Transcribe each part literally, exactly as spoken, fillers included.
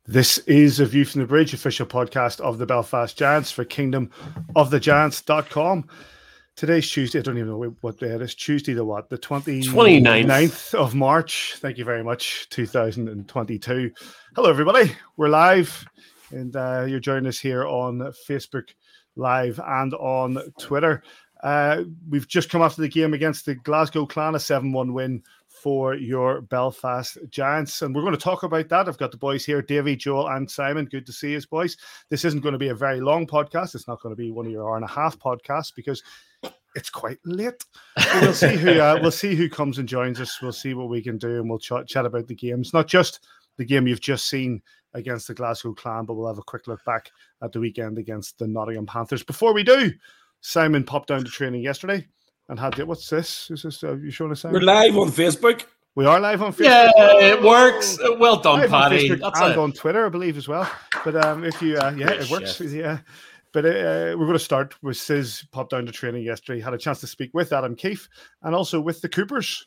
This is a View from the Bridge, official podcast of the Belfast Giants for kingdom of the giants dot com. Today's Tuesday. I don't even know what day it is. Tuesday the what? The twenty-ninth of March. Thank you very much. two thousand twenty-two. Hello, everybody. We're live, and uh, you're joining us here on Facebook Live and on Twitter. Uh, we've just come after the game against the Glasgow Clan, a seven one win for your Belfast Giants, and we're going to talk about that. I've got the boys here, Davey, Joel and Simon. Good to see you, boys. This isn't going to be a very long podcast. It's not going to be one of your hour and a half podcasts because it's quite late. So we'll see who uh, we'll see who comes and joins us. We'll see what we can do, and we'll ch- chat about the games, not just the game you've just seen against the Glasgow Clan, but we'll have a quick look back at the weekend against the Nottingham Panthers. Before we do, Simon popped down to training yesterday and had it. What's this? Is this? Uh, you showing us? We're live on Facebook. We are live on Facebook. Yeah, it works. Well done, live Paddy. On That's and it. on Twitter, I believe, as well. But um, if you, uh, yeah, it works. Yes. Yeah. But uh, we're going to start with Sis. Popped down to training yesterday. Had a chance to speak with Adam Keefe and also with the Coopers.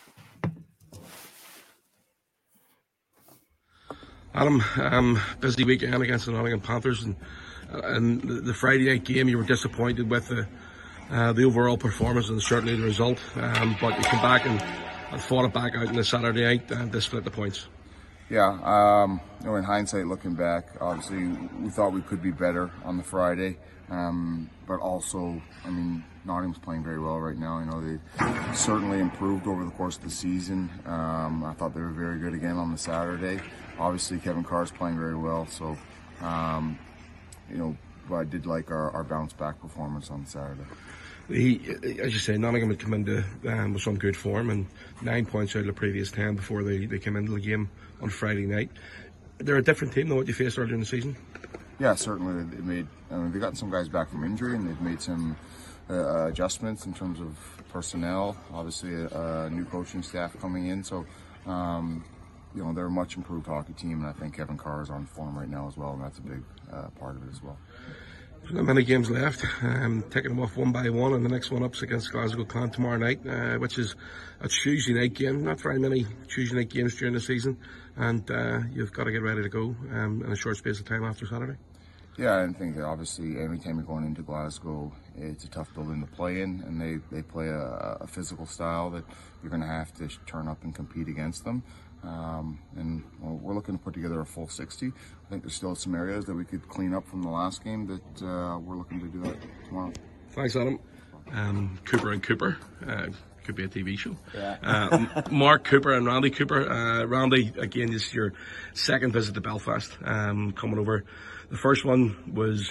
Adam, um, busy weekend against the Nottingham Panthers, and and the, the Friday night game. You were disappointed with the uh, the overall performance and certainly the result, um, but you come back and, and fought it back out on the Saturday night and they split the points. Yeah, um, you know, in hindsight, looking back, obviously we thought we could be better on the Friday, um, but also, I mean, Nottingham's playing very well right now. You know, they certainly improved over the course of the season. Um, I thought they were very good again on the Saturday. Obviously, Kevin Carr's playing very well, so um, you know, but I did like our, our bounce back performance on Saturday. He, as you say, Nottingham had come into um, with some good form and nine points out of the previous ten before they, they came into the game on Friday night. They're a different team than what you faced earlier in the season. Yeah, certainly. They made. I mean, they got some guys back from injury, and they've made some uh, adjustments in terms of personnel. Obviously, a, a new coaching staff coming in, so um, you know they're a much improved hockey team, and I think Kevin Carr is on form right now as well, and that's a big uh, part of it as well. There's not many games left. Um, taking them off one by one, and the next one up's against Glasgow Clan tomorrow night, uh, which is a Tuesday night game. Not very many Tuesday night games during the season, and uh, you've got to get ready to go um, in a short space of time after Saturday. Yeah, I think that obviously anytime you're going into Glasgow, it's a tough building to play in, and they, they play a, a physical style that you're going to have to turn up and compete against them. Um, and well, we're looking to put together a full sixty. I think there's still some areas that we could clean up from the last game that uh, we're looking to do that tomorrow. Thanks, Adam. Um, Cooper and Cooper. Uh, could be a T V show. Yeah. Uh, Mark Cooper and Randy Cooper. Uh, Randy, again, this is your second visit to Belfast, um, coming over. The first one was,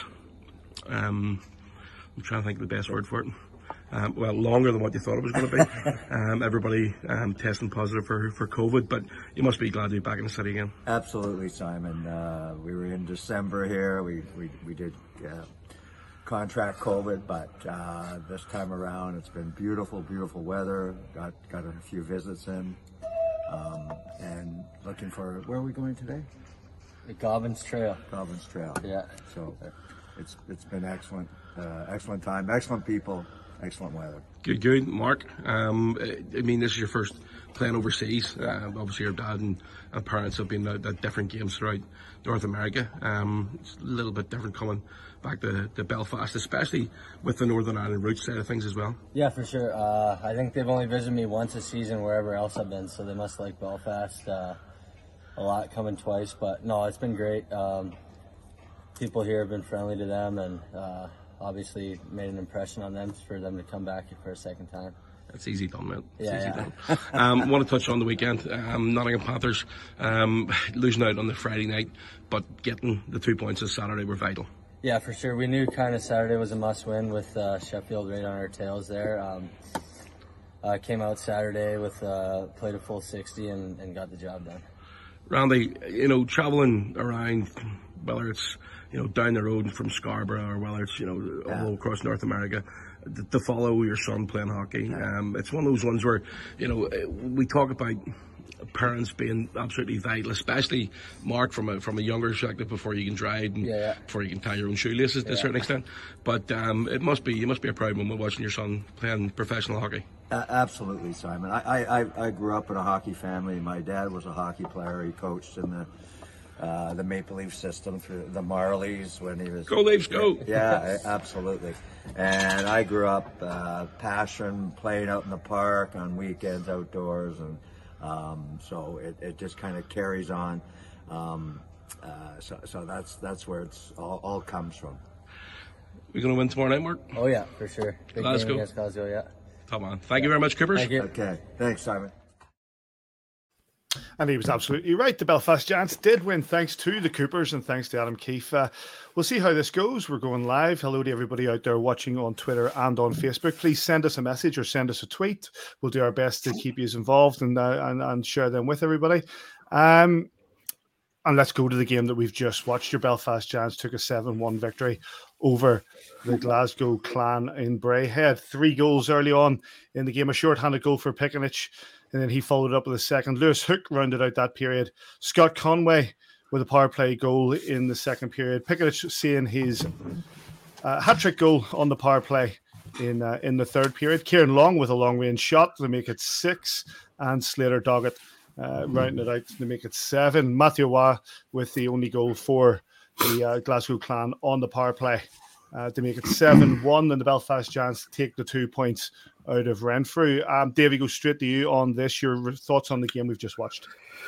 um, I'm trying to think of the best word for it. Um, well, longer than what you thought it was going to be. um, everybody um, testing positive for, for COVID, but you must be glad to be back in the city again. Absolutely, Simon. Uh, we were in December here. We we, we did uh, contract COVID, but uh, this time around it's been beautiful, beautiful weather. Got got a few visits in, um, and looking for, where are we going today? The Gobbins Trail. Gobbins Trail. Yeah. So it's it's been excellent, uh, excellent time, excellent people. Excellent weather. Good, good. Mark, um, I mean, this is your first playing overseas. Uh, obviously, your dad and, and parents have been at, at different games throughout North America. Um, it's a little bit different coming back to, to Belfast, especially with the Northern Ireland roots side of things as well. Yeah, for sure. Uh, I think they've only visited me once a season wherever else I've been, so they must like Belfast uh, a lot, coming twice. But no, it's been great. Um, people here have been friendly to them, and uh, obviously made an impression on them for them to come back for a second time. It's easy done, man. It's Yeah, easy yeah. done. um, want to touch on the weekend. Um, Nottingham Panthers um, losing out on the Friday night, but getting the two points this Saturday were vital. Yeah, for sure. We knew kind of Saturday was a must-win with uh, Sheffield right on our tails there. Um, uh, came out Saturday with uh, played a full sixty and, and got the job done. Randy, you know, travelling around, whether it's, you know, down the road from Scarborough or whether it's, you know, Yeah. all across North America, to, to follow your son playing hockey. Um, it's one of those ones where, you know, we talk about parents being absolutely vital, especially Mark from a from a younger perspective, before you can drive and Yeah, yeah. before you can tie your own shoelaces to a Yeah. certain extent. But um, it must be you must be a proud moment watching your son playing professional hockey. Uh, absolutely, Simon. I, I, I- I grew up in a hockey family. My dad was a hockey player. He coached in the uh, the Maple Leaf system through the Marlies when he was. Go Leafs, go! Yeah, absolutely. And I grew up uh, passion, playing out in the park on weekends, outdoors, and um, so it, it just kind of carries on. Um, uh, so, so that's that's where it's all, all comes from. We're going to win tomorrow night, Mark? Oh yeah, for sure. Big Glasgow. game against Glasgow, yeah. Come on. Thank yeah. you very much, Coopers. Thank you. Okay. Thanks, Simon. And he was absolutely right. The Belfast Giants did win thanks to the Coopers and thanks to Adam Keefe. Uh, we'll see how this goes. We're going live. Hello to everybody out there watching on Twitter and on Facebook. Please send us a message or send us a tweet. We'll do our best to keep you involved and uh, and, and share them with everybody. Um, and let's go to the game that we've just watched. Your Belfast Giants took a seven one victory over the Glasgow Clan in Braehead. Three goals early on in the game. A short-handed goal for Pikanich. And then he followed up with a second. Lewis Hook rounded out that period. Scott Conway with a power play goal in the second period. Pikanich seeing his uh, hat-trick goal on the power play in uh, in the third period. Kieran Long with a long-range shot to make it six. And Slater Doggett uh, rounding it out to make it seven. Matthew Waugh with the only goal for the uh, Glasgow Clan on the power play uh, to make it seven one. And the Belfast Giants take the two points out of Renfrew. Um, Davey, go straight to you on this. Your thoughts on the game we've just watched?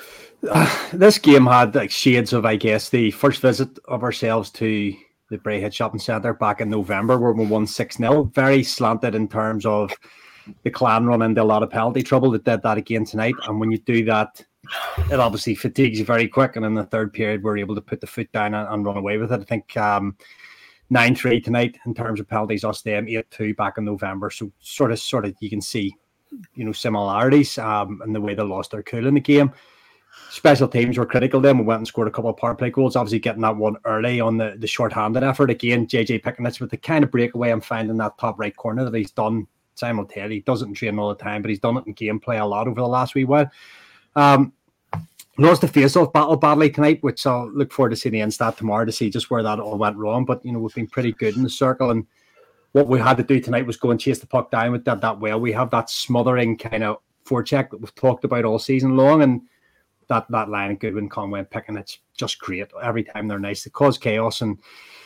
Uh, this game had like shades of, I guess, the first visit of ourselves to the Braehead Shopping Centre back in November where we won six nil. Very slanted in terms of the Clan run into a lot of penalty trouble. They did that again tonight. And when you do that, it obviously fatigues you very quick. And in the third period, we're able to put the foot down and, and run away with it. I think um, nine three tonight in terms of penalties, us them eight two back in November. So sort of, sort of, you can see, you know, similarities um, in the way they lost their cool in the game. Special teams were critical then. We went and scored a couple of power play goals. Obviously getting that one early on the, the short-handed effort. Again, J J Pikanich with the kind of breakaway I'm finding that top right corner that he's done. Simon will tell you, he does it in training all the time, but he's done it in gameplay a lot over the last wee while. Um, Lost the face-off battle badly tonight, which I'll look forward to seeing the end stat tomorrow to see just where that all went wrong. But, you know, we've been pretty good in the circle. And what we had to do tonight was go and chase the puck down with that that well. We have that smothering kind of forecheck that we've talked about all season long. And that, that line of Goodwin, Conway and Picken, it's just great. Every time they're nice. They cause chaos and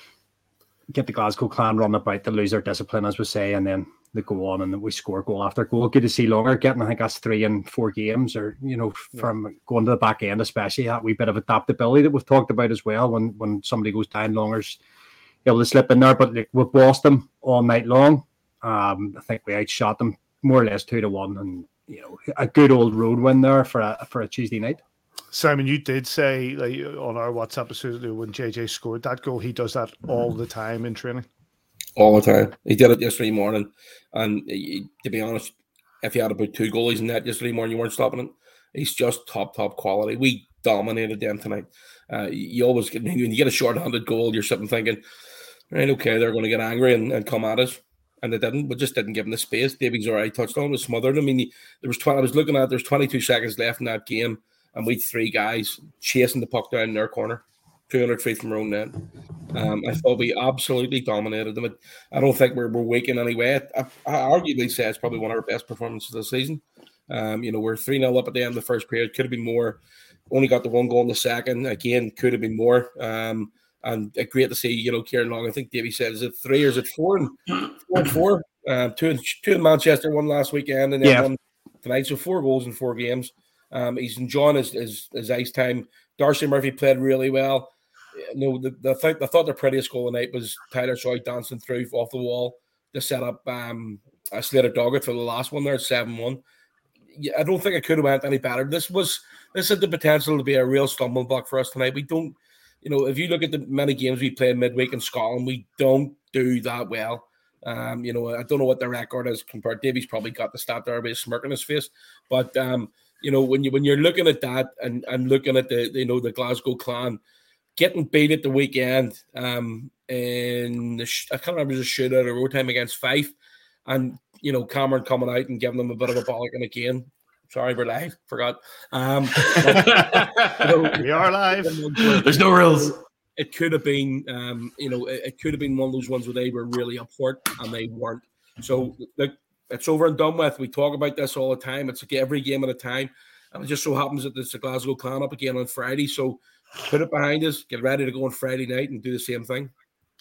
get the Glasgow Clan run about to lose their discipline, as we say, and then they go on and we score goal after goal. Good to see Longer getting, I think that's three in four games, or, you know, from yeah. going to the back end, especially that wee bit of adaptability that we've talked about as well. When when somebody goes down, Longer's able to slip in there, but like, we've bossed them all night long. Um, I think we outshot them more or less two to one, and, you know, a good old road win there for a for a Tuesday night. Simon, you did say like, on our WhatsApp episode when J J scored that goal, he does that all the time in training. All the time. He did it yesterday morning. And he, to be honest, if you had about two goalies in net yesterday morning, you weren't stopping it. He's just top, top quality. We dominated them tonight. Uh, you always get, when you get a short-handed goal, you're sitting thinking, right, okay, they're going to get angry and, and come at us. And they didn't, but just didn't give him the space. Davies already touched on, was smothered. I mean, there was twenty, I was looking at, there's twenty-two seconds left in that game, and we had three guys chasing the puck down in their corner, two hundred feet from our own net. Um, I thought we absolutely dominated them. I don't think we're, we're weak in any way. I, I arguably say it's probably one of our best performances of the season. Um, you know, we're three nil up at the end of the first period. Could have been more. Only got the one goal in the second. Again, could have been more. Um, and uh, great to see, you know, Kieran Long. I think Davey said, is it three or is it four? And four and four. Um, two, in, two in Manchester, one last weekend, and then yeah. one tonight. So four goals in four games. Um, he's enjoying his, his, his ice time. Darcy Murphy played really well. No, the, the th- I thought the prettiest goal of the night was Tyler Shoy dancing through off the wall to set up um, a Slater Doggett for the last one there, seven one. I don't think it could have went any better. This was this had the potential to be a real stumbling block for us tonight. We don't, you know, if you look at the many games we played midweek in Scotland, we don't do that well. Um, you know, I don't know what the record is compared. Davies probably got the stat there by a smirk on his face, but um, you know, when you when you're looking at that and and looking at the you know the Glasgow Clan getting beat at the weekend, um, in the sh- I can't remember the shootout or overtime against Fife, and you know Cameron coming out and giving them a bit of a bollocking again. Sorry, we're live. Forgot. Um, but, you know, we are live. There's no rules. It could have been, um, you know, it, it could have been one of those ones where they were really up for it and they weren't. So look, it's over and done with. We talk about this all the time. It's like every game at a time. And it just so happens that it's the Glasgow Clan up again on Friday. So put it behind us, get ready to go on Friday night and do the same thing.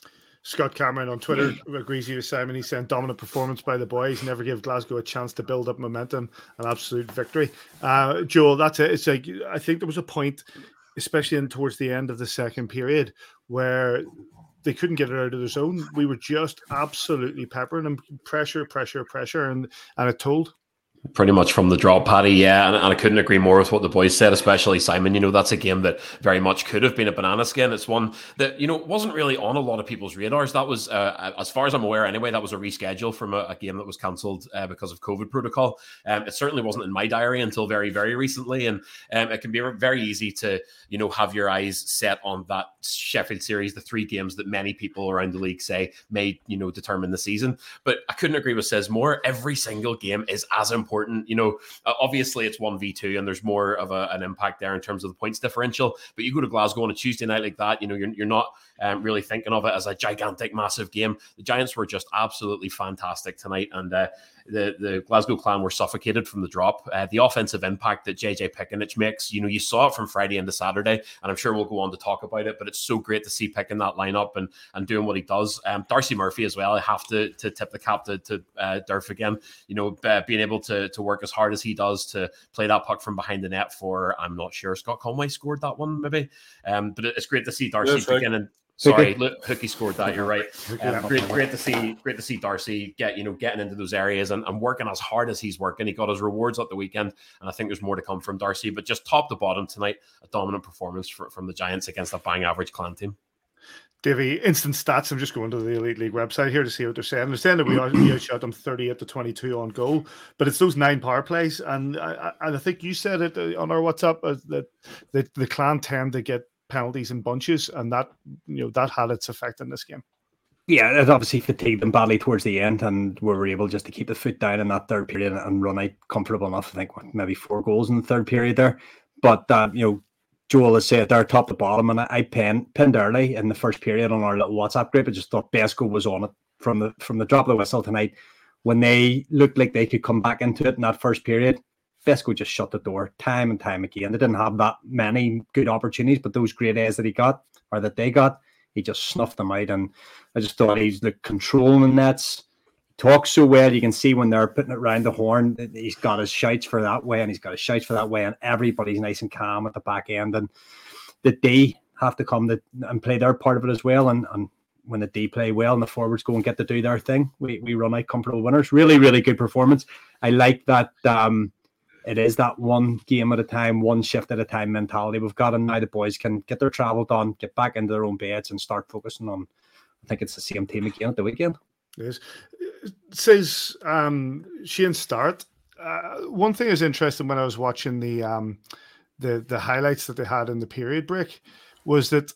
Scott Cameron on Twitter agrees with Simon. He's saying dominant performance by the boys, never give Glasgow a chance to build up momentum, an absolute victory. Uh, Joel, that's it. It's like, I think there was a point, especially in towards the end of the second period, where they couldn't get it out of their zone. We were just absolutely peppering them, pressure, pressure, pressure, and, and it told. Pretty much from the drop, Paddy, yeah, and, and I couldn't agree more with what the boys said, especially Simon. You know, that's a game that very much could have been a banana skin. It's one that, you know, wasn't really on a lot of people's radars. That was, uh, as far as I'm aware anyway, that was a reschedule from a, a game that was cancelled uh, because of COVID protocol. Um, it certainly wasn't in my diary until very, very recently, and um, it can be very easy to, you know, have your eyes set on that Sheffield series, the three games that many people around the league say may, you know, determine the season. But I couldn't agree with Says more. Every single game is as important. Important, you know, uh, obviously it's one v two and there's more of a, an impact there in terms of the points differential, but you go to Glasgow on a Tuesday night like that, you know, you're, you're not um, really thinking of it as a gigantic, massive game. The Giants were just absolutely fantastic tonight, and uh, the, the Glasgow Clan were suffocated from the drop. Uh, the offensive impact that J J Pickenic makes, you know, you saw it from Friday into Saturday, and I'm sure we'll go on to talk about it, but it's so great to see Pick in that lineup and, and doing what he does. Um, Darcy Murphy as well, I have to, to tip the cap to, to uh, Durf again, you know, uh, being able to, to work as hard as he does to play that puck from behind the net for, I'm not sure, Scott Conway scored that one maybe, um, but it's great to see Darcy yeah, beginning. Sorry, look, Hookie scored that. You're right. Um, great, great to see. Great to see Darcy get, you know, getting into those areas and, and working as hard as he's working. He got his rewards at the weekend, and I think there's more to come from Darcy. But just top to bottom tonight, a dominant performance for, from the Giants against a bang average Clan team. Davey, instant stats. I'm just going to the Elite League website here to see what they're saying. They're saying that we, we outshot them thirty-eight to twenty-two on goal, but it's those nine power plays, and I, and I think you said it on our WhatsApp uh, that the, the Clan tend to get penalties in bunches, and that, you know, that had its effect in this game. Yeah, it obviously fatigued them badly towards the end, and we were able just to keep the foot down in that third period and run out comfortable enough. I think maybe four goals in the third period there. But uh, you know, Joel has said they're top to bottom, and I, I pinned, pinned early in the first period on our little WhatsApp group. I just thought Besco was on it from the from the drop of the whistle tonight. When they looked like they could come back into it in that first period, Besco just shut the door time and time again. They didn't have that many good opportunities, but those great A's that he got, or that they got, he just snuffed them out. And I just thought he's the controlling the nets. He talks so well. You can see when they're putting it around the horn, he's got his shouts for that way, and he's got his shouts for that way, and everybody's nice and calm at the back end. And the D have to come to, and play their part of it as well. And, and when the D play well and the forwards go and get to do their thing, we, we run out comfortable winners. Really, really good performance. I like that. Um, It is that one game at a time, one shift at a time mentality we've got, and now the boys can get their travel done, get back into their own beds, and start focusing on. I think it's the same team again at the weekend. It is. It says um, Shane Start. Uh, one thing is interesting when I was watching the um, the the highlights that they had in the period break was that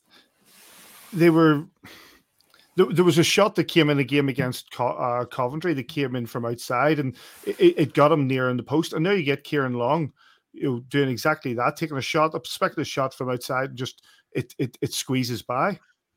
they were. There was a shot that came in a game against Co- uh, Coventry that came in from outside, and it, it got him near in the post. And now you get Kieran Long, you know, doing exactly that, taking a shot, a speculative shot from outside, and just it it it squeezes by.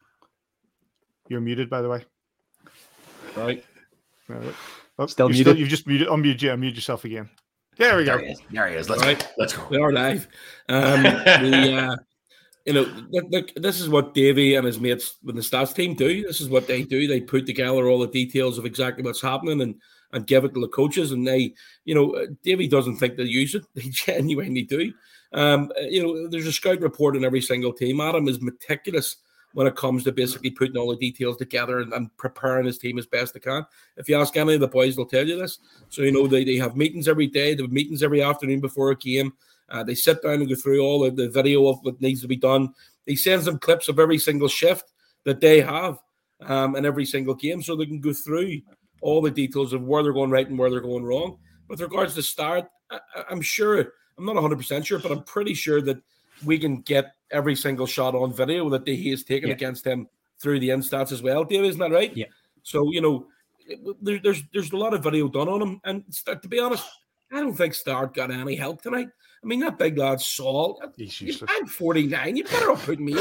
You're muted, by the way. Right. Oh, Still muted. Still, you've just muted. Unmute, you, unmute yourself again. There we there go. He is. There he is. Let's right. go. Let's go. We are live. Um, we, uh, you know, look, look, this is what Davey and his mates with the stats team do. This is what they do. They put together all the details of exactly what's happening and, and give it to the coaches. And they, you know, Davey doesn't think they use it. They genuinely do. Um, you know, there's a scout report in every single team. Adam is meticulous when it comes to basically putting all the details together and, and preparing his team as best they can. If you ask any of the boys, they'll tell you this. So, you know, they, they have meetings every day. They have meetings every afternoon before a game. Uh, they sit down and go through all of the video of what needs to be done. He sends them clips of every single shift that they have um, in every single game so they can go through all the details of where they're going right and where they're going wrong. With regards to Start, I, I'm sure, I'm not one hundred percent sure, but I'm pretty sure that we can get every single shot on video that he has taken yeah. against him through the instats as well. Dave, isn't that right? Yeah. So, you know, there, there's there's a lot of video done on him. And to be honest, I don't think Start got any help tonight. I mean, that big lad, Saul, I'm forty-nine. You better not put me in.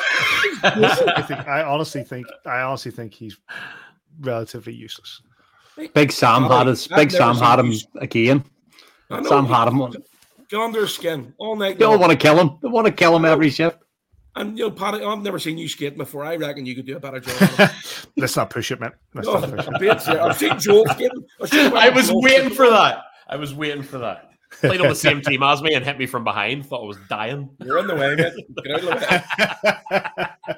I think I honestly think I honestly think he's relatively useless. Big Sam had his Big Sam had him again. Sam had him on. Get under his skin all night. They all want to kill him. They want to kill him every shift. And, you know, Paddy, I've never seen you skating before. I reckon you could do a better job. Let's not push it, man. Let's no, not push it. I've seen Joel skating. I was waiting for that. I was waiting for that. Played on the same team as me and hit me from behind. Thought I was dying. You're in the way, man. Get out of the way.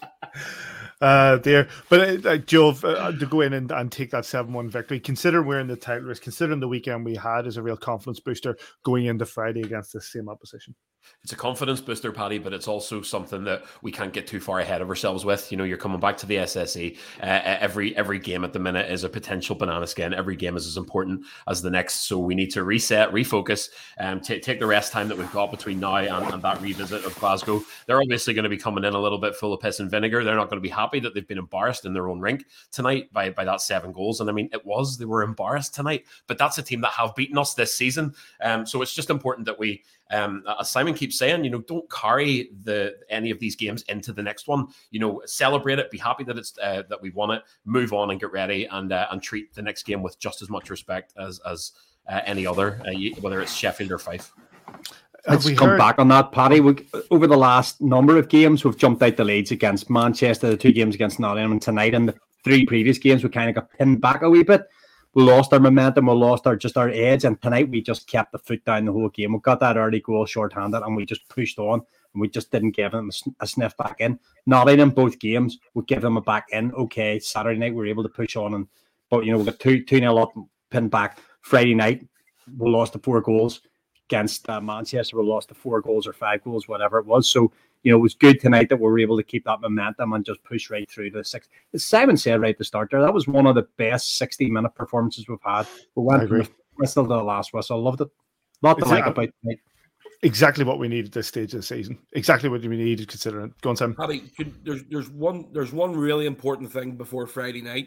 Uh, there, but uh, Joe, uh, to go in and, and take that seven one victory, considering we're in the title race, considering the weekend we had, is a real confidence booster going into Friday against the same opposition. It's a confidence booster, Paddy, but it's also something that we can't get too far ahead of ourselves with. You know, you're coming back to the S S E. Uh, every every game at the minute is a potential banana skin. Every game is as important as the next. So we need to reset, refocus, and t- take the rest time that we've got between now and, and that revisit of Glasgow. They're obviously going to be coming in a little bit full of piss and vinegar. They're not going to be happy that they've been embarrassed in their own rink tonight by, by that seven goals. And I mean, it was, they were embarrassed tonight, but that's a team that have beaten us this season. Um, so it's just important that we, Um, as Simon keeps saying, you know, don't carry the any of these games into the next one. You know, celebrate it, be happy that it's uh, that we won it, move on and get ready, and uh, and treat the next game with just as much respect as as uh, any other, uh, whether it's Sheffield or Fife. Let's come heard... back on that, Paddy. We, over the last number of games, we've jumped out the leads against Manchester, the two games against Nottingham, and tonight, and the three previous games, we kind of got pinned back a wee bit. We lost our momentum, we lost our just our edge, and tonight we just kept the foot down the whole game. We got that early goal short-handed, and we just pushed on, and we just didn't give them a sniff back in. Not in both games, we give them a back in. Okay, Saturday night we were able to push on, and but you know we got two two nil up, pinned back. Friday night we lost the four goals against uh, Manchester. We lost the four goals or five goals, whatever it was. So you know, it was good tonight that we were able to keep that momentum and just push right through to the six. As Simon said right at the start there, that was one of the best sixty-minute performances we've had. We went from the whistle to the last whistle. Loved it. A lot to like about tonight. Exactly what we need at this stage of the season. Exactly what we needed considering. Go on, Sam. Paddy, there's, there's, one, there's one really important thing before Friday night.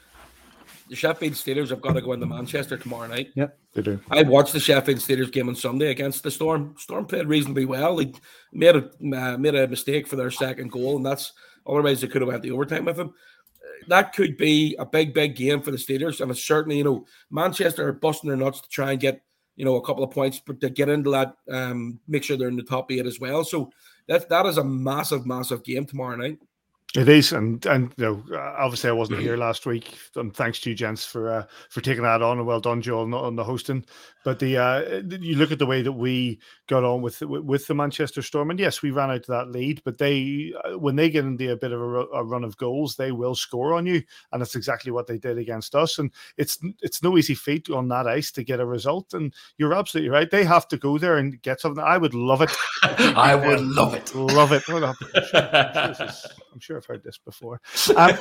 The Sheffield Steelers have got to go into Manchester tomorrow night. Yep, they do. I watched the Sheffield Steelers game on Sunday against the Storm. Storm played reasonably well. They made a uh, made a mistake for their second goal, and that's otherwise they could have went the overtime with them. That could be a big, big game for the Steelers, and it's certainly, you know, Manchester are busting their nuts to try and get, you know, a couple of points, but to get into that, um, make sure they're in the top eight as well. So that that is a massive, massive game tomorrow night. It is, and and you know, obviously I wasn't here last week. And thanks to you, gents, for uh, for taking that on, and well done, Joel, on, on the hosting. But the uh, you look at the way that we got on with with the Manchester Storm, and yes, we ran out to that lead. But they, when they get into a bit of a, a run of goals, they will score on you, and that's exactly what they did against us. And it's it's no easy feat on that ice to get a result. And you're absolutely right; they have to go there and get something. I would love it. I would love it. Love it. I'm sure, I'm sure I've heard this before. Um,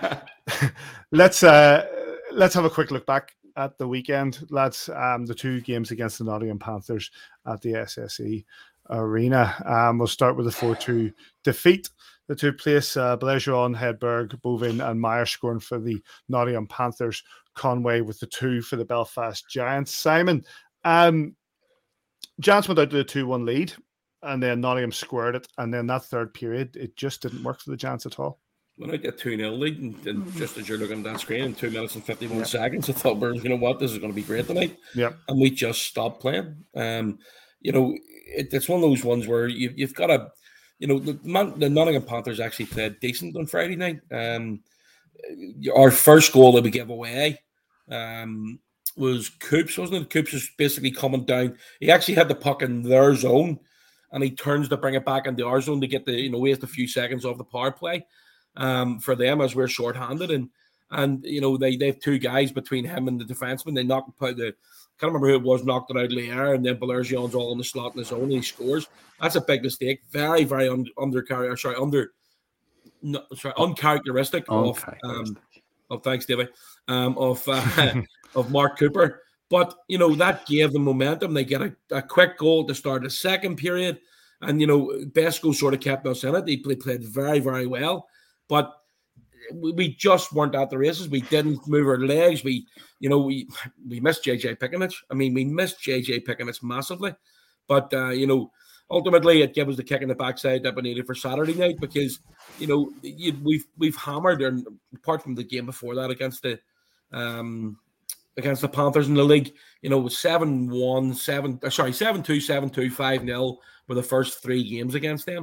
let's uh, let's have a quick look back at the weekend, lads. Um, the two games against the Nottingham Panthers at the S S E Arena. Um, we'll start with a four two defeat that took place. Uh, Bergeron, Hedberg, Bovin, and Meyer scoring for the Nottingham Panthers. Conway with the two for the Belfast Giants. Simon, um, Giants went out to a two one lead, and then Nottingham squared it, and then that third period, it just didn't work for the Giants at all. When I get two nil lead, and, and just as you're looking at that screen, in two minutes and fifty-one yeah. seconds, I thought, we're, you know what, this is going to be great tonight. Yeah. And we just stopped playing. Um, you know, it, it's one of those ones where you, you've got to, you know, the, Man, the Nottingham Panthers actually played decent on Friday night. Um, our first goal that we gave away um, was Coops, wasn't it? Coops was basically coming down. He actually had the puck in their zone, and he turns to bring it back into our zone to get the, you know, waste a few seconds off the power play. Um, for them, as we're short-handed, and and you know they, they have two guys between him and the defenseman. They knock out the, I can't remember who it was, knocked it out of the air, and then Bergeron's all in the slot in his own, and he scores. That's a big mistake. Very, very un, under sorry under, no, sorry uncharacteristic of um, of thanks, David, um, of uh, of Mark Cooper. But you know that gave them momentum. They get a, a quick goal to start the second period, and you know Besco sort of kept us in it. They played, played very, very well. But we just weren't at the races. We didn't move our legs. We, you know, we we missed J J Pickenich. I mean, we missed J J Pickenich massively. But, uh, you know, ultimately it gave us the kick in the backside that we needed for Saturday night because, you know, you, we've we've hammered, and apart from the game before that against the um, against the Panthers in the league, you know, seven one, seven, sorry, seven two, seven two, five nil were the first three games against them.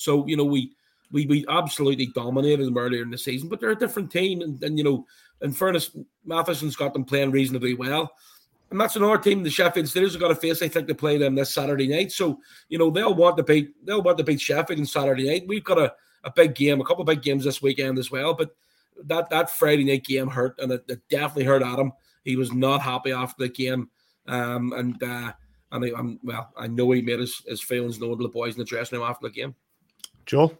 So, you know, we we we absolutely dominated them earlier in the season, but they're a different team. And, and you know, in fairness, Matheson's got them playing reasonably well. And that's another team the Sheffield Steelers have got to face. I think they play them this Saturday night. So, you know, they'll want to beat they'll want to beat Sheffield on Saturday night. We've got a, a big game, a couple of big games this weekend as well. But that that Friday night game hurt, and it, it definitely hurt Adam. He was not happy after the game. Um, and uh, and I, I'm well, I know he made his, his feelings known to the boys in the dressing room after the game. Joel?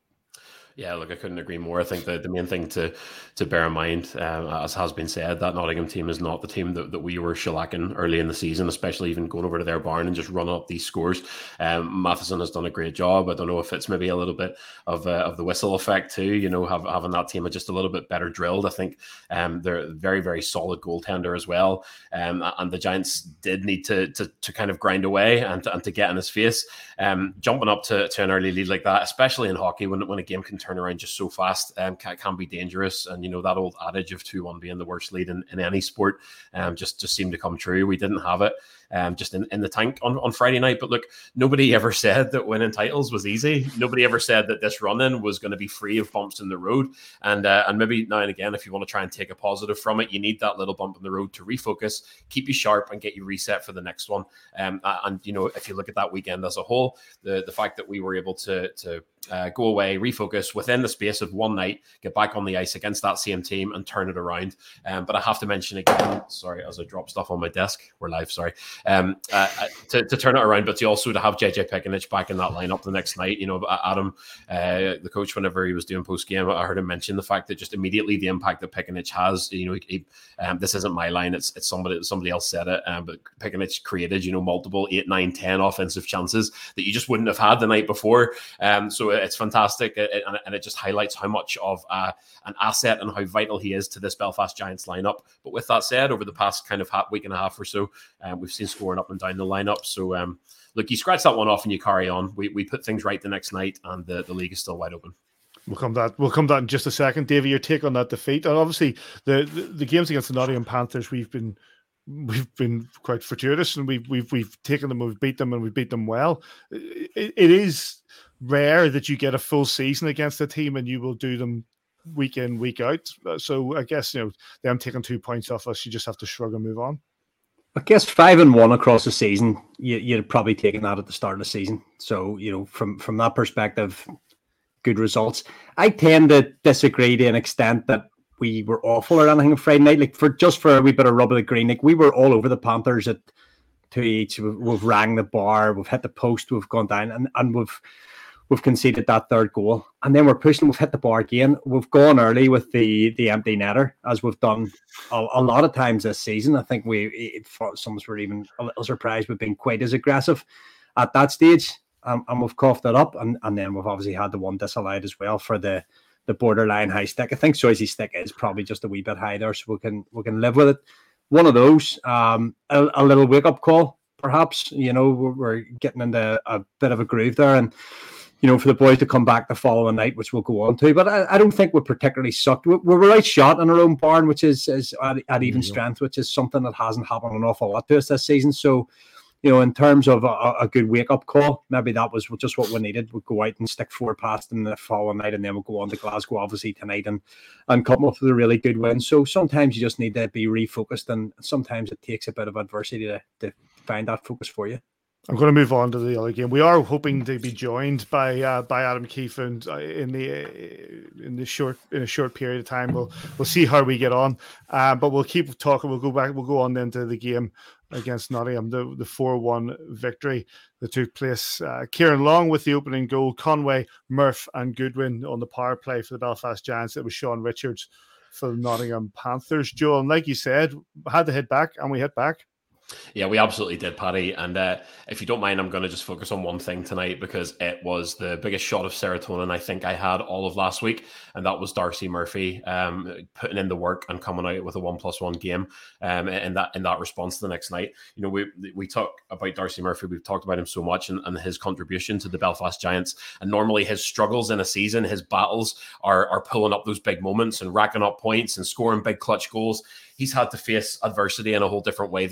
Yeah, look, I couldn't agree more. I think that the main thing to to bear in mind, um, as has been said, that Nottingham team is not the team that, that we were shellacking early in the season, especially even going over to their barn and just running up these scores. Um, Matheson has done a great job. I don't know if it's maybe a little bit of uh, of the whistle effect too, you know, have, having that team just a little bit better drilled. I think um, they're a very, very solid goaltender as well. Um, and the Giants did need to to, to kind of grind away and to, and to get in his face. Um, jumping up to, to an early lead like that, especially in hockey, when, when a game can turn around just so fast, um, can, can be dangerous. And you know, that old adage of two one being the worst lead in, in any sport um, just, just seemed to come true. We didn't have it um, just in, in the tank on, on Friday night. But look, nobody ever said that winning titles was easy. Nobody ever said that this run-in was going to be free of bumps in the road. And uh, and maybe now and again, if you want to try and take a positive from it, you need that little bump in the road to refocus, keep you sharp, and get you reset for the next one. Um, and, you know, if you look at that weekend as a whole, the, the fact that we were able to to Uh, go away, refocus within the space of one night, get back on the ice against that same team and turn it around. Um, but I have to mention again, sorry, as I drop stuff on my desk, we're live, sorry, um, uh, to, to turn it around, but to also to have J J Pekinich back in that lineup the next night. You know, Adam, uh, the coach, whenever he was doing post-game, I heard him mention the fact that just immediately the impact that Pekinich has, you know, he, um, this isn't my line, it's it's somebody somebody else said it, um, but Pekinich created, you know, multiple eight, nine, ten offensive chances that you just wouldn't have had the night before. Um, so it's fantastic, and it just highlights how much of uh, an asset and how vital he is to this Belfast Giants lineup. But with that said, over the past kind of week and a half or so, um, we've seen scoring up and down the lineup. So um, look, you scratch that one off and you carry on. We we put things right the next night, and the, the league is still wide open. We'll come that. We'll come to that in just a second. Davey, your take on that defeat, and obviously the, the, the games against the Nottingham Panthers, we've been we've been quite fortuitous, and we've we've we've taken them, we've beat them, and we've beat them well. It, it is rare that you get a full season against a team and you will do them week in, week out. So I guess, you know, them taking two points off us, you just have to shrug and move on. I guess five and one across the season, you, you'd probably taken that at the start of the season. So, you know, from, from that perspective, good results. I tend to disagree to an extent that we were awful or anything on Friday night. Like, for just for a wee bit of rub of the green, like, we were all over the Panthers at two each. We've, we've rang the bar, we've hit the post, we've gone down, and, and we've We've conceded that third goal, and then we're pushing. We've hit the bar again. We've gone early with the the empty netter, as we've done a, a lot of times this season. I think we, some of us were even a little surprised we've been quite as aggressive at that stage, um, and we've coughed it up. And, and then we've obviously had the one disallowed as well for the the borderline high stick. I think Soisey's stick is probably just a wee bit high there, so we can we can live with it. One of those, um, a, a little wake up call, perhaps. You know, we're, we're getting into a bit of a groove there, and you know, for the boys to come back the following night, which we'll go on to. But I, I don't think we're particularly sucked. We, we were outshot in our own barn, which is, is at, at even yeah. strength, which is something that hasn't happened an awful lot to us this season. So, you know, in terms of a, a good wake-up call, maybe that was just what we needed. We'd go out and stick four past them the following night, and then we'll go on to Glasgow, obviously, tonight, and, and come up with a really good win. So sometimes you just need to be refocused, and sometimes it takes a bit of adversity to, to find that focus for you. I'm going to move on to the other game. We are hoping to be joined by uh, by Adam Keefe, and uh, in the uh, in the short in a short period of time, we'll we'll see how we get on. Uh, but we'll keep talking. We'll go back. We'll go on then to the game against Nottingham, the the four one victory that took place. Uh, Kieran Long with the opening goal. Conway, Murph, and Goodwin on the power play for the Belfast Giants. It was Sean Richards for the Nottingham Panthers. Joel, and like you said, had to hit back, and we hit back. Yeah, we absolutely did, Paddy. And uh, if you don't mind, I'm going to just focus on one thing tonight, because it was the biggest shot of serotonin I think I had all of last week. And that was Darcy Murphy um, putting in the work and coming out with a one plus one game um, in that in that response the next night. You know, we we talk about Darcy Murphy. We've talked about him so much, and, and his contribution to the Belfast Giants. And normally his struggles in a season, his battles are, are pulling up those big moments and racking up points and scoring big clutch goals. He's had to face adversity in a whole different way this season.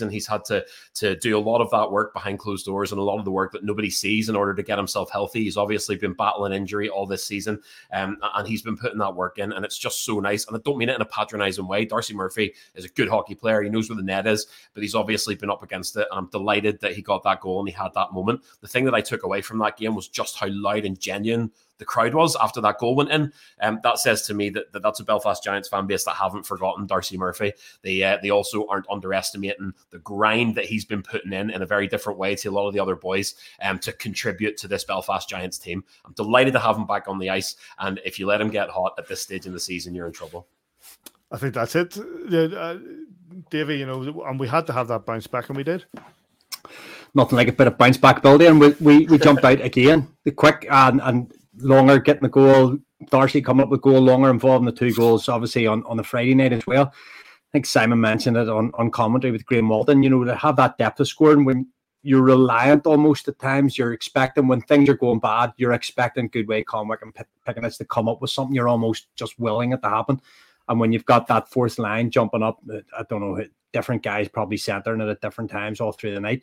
season. He's had to to do a lot of that work behind closed doors and a lot of the work that nobody sees in order to get himself healthy. He's obviously been battling injury all this season, um, and he's been putting that work in, and it's just so nice. And I don't mean it in a patronising way. Darcy Murphy is a good hockey player. He knows where the net is, but he's obviously been up against it, and I'm delighted that he got that goal and he had that moment. The thing that I took away from that game was just how loud and genuine the crowd was after that goal went in. Um, that says to me that, that that's a Belfast Giants fan base that haven't forgotten Darcy Murphy. They uh, they also aren't underestimating the grind that he's been putting in in a very different way to a lot of the other boys um, to contribute to this Belfast Giants team. I'm delighted to have him back on the ice, and if you let him get hot at this stage in the season, you're in trouble. I think that's it. Uh, Davey, you know, and we had to have that bounce back, and we did. Nothing like a bit of bounce back ability, and we, we, we jumped out again. The quick and, and longer getting the goal. Darcy coming up with goal longer, involving the two goals, obviously, on, on the Friday night as well. I think Simon mentioned it on, on commentary with Graham Walton, you know, to have that depth of scoring when you're reliant almost at times, you're expecting when things are going bad, you're expecting Goodway, Conwick and Pickenish to come up with something. You're almost just willing it to happen. And when you've got that fourth line jumping up, I don't know, different guys probably centering it at different times all through the night.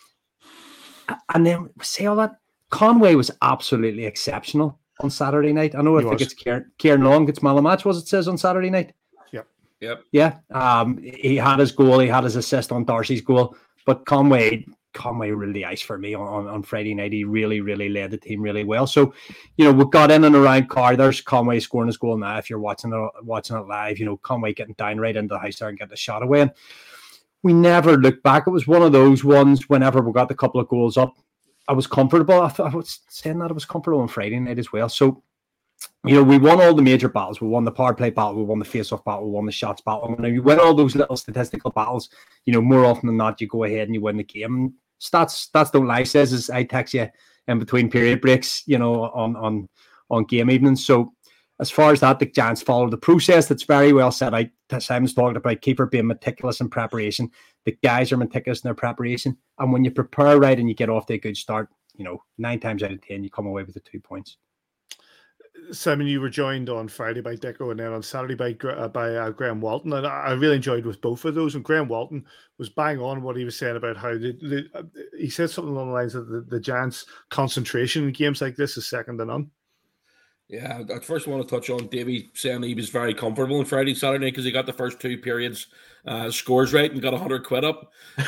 And then say all that, Conway was absolutely exceptional on Saturday night. I know I he think was. it's Kieran, Kieran Long gets man of the match, was it says on Saturday night? Yep. Yep. Yeah. Um, he had his goal, he had his assist on Darcy's goal, but Conway Conway ruled the ice for me on, on, on Friday night. He really, really led the team really well. So, you know, we got in and around Carr. There's Conway scoring his goal now. If you're watching it watching it live, you know, Conway getting down right into the house there and getting the shot away. And we never looked back. It was one of those ones whenever we got the couple of goals up, I was comfortable. I, th- I was saying that I was comfortable on Friday night as well. So, you know, we won all the major battles. We won the power play battle. We won the face-off battle. We won the shots battle. And when you win all those little statistical battles, you know, more often than not, you go ahead and you win the game. Stats, stats don't lie. Says is I text you in between period breaks, you know, on on on game evenings. So, as far as that, the Giants follow the process that's very well set out. Simon's talking about keeper being meticulous in preparation. The guys are meticulous in their preparation. And when you prepare right and you get off to a good start, you know, nine times out of ten, you come away with the two points. Simon, you were joined on Friday by Dicko and then on Saturday by uh, by uh, Graham Walton. And I really enjoyed with both of those. And Graham Walton was bang on what he was saying about how the, the, uh, he said something along the lines of the, the Giants' concentration in games like this is second to none. Yeah, I first want to touch on Davey saying he was very comfortable on Friday, Saturday because he got the first two periods uh, scores right and got one hundred quid up. Um,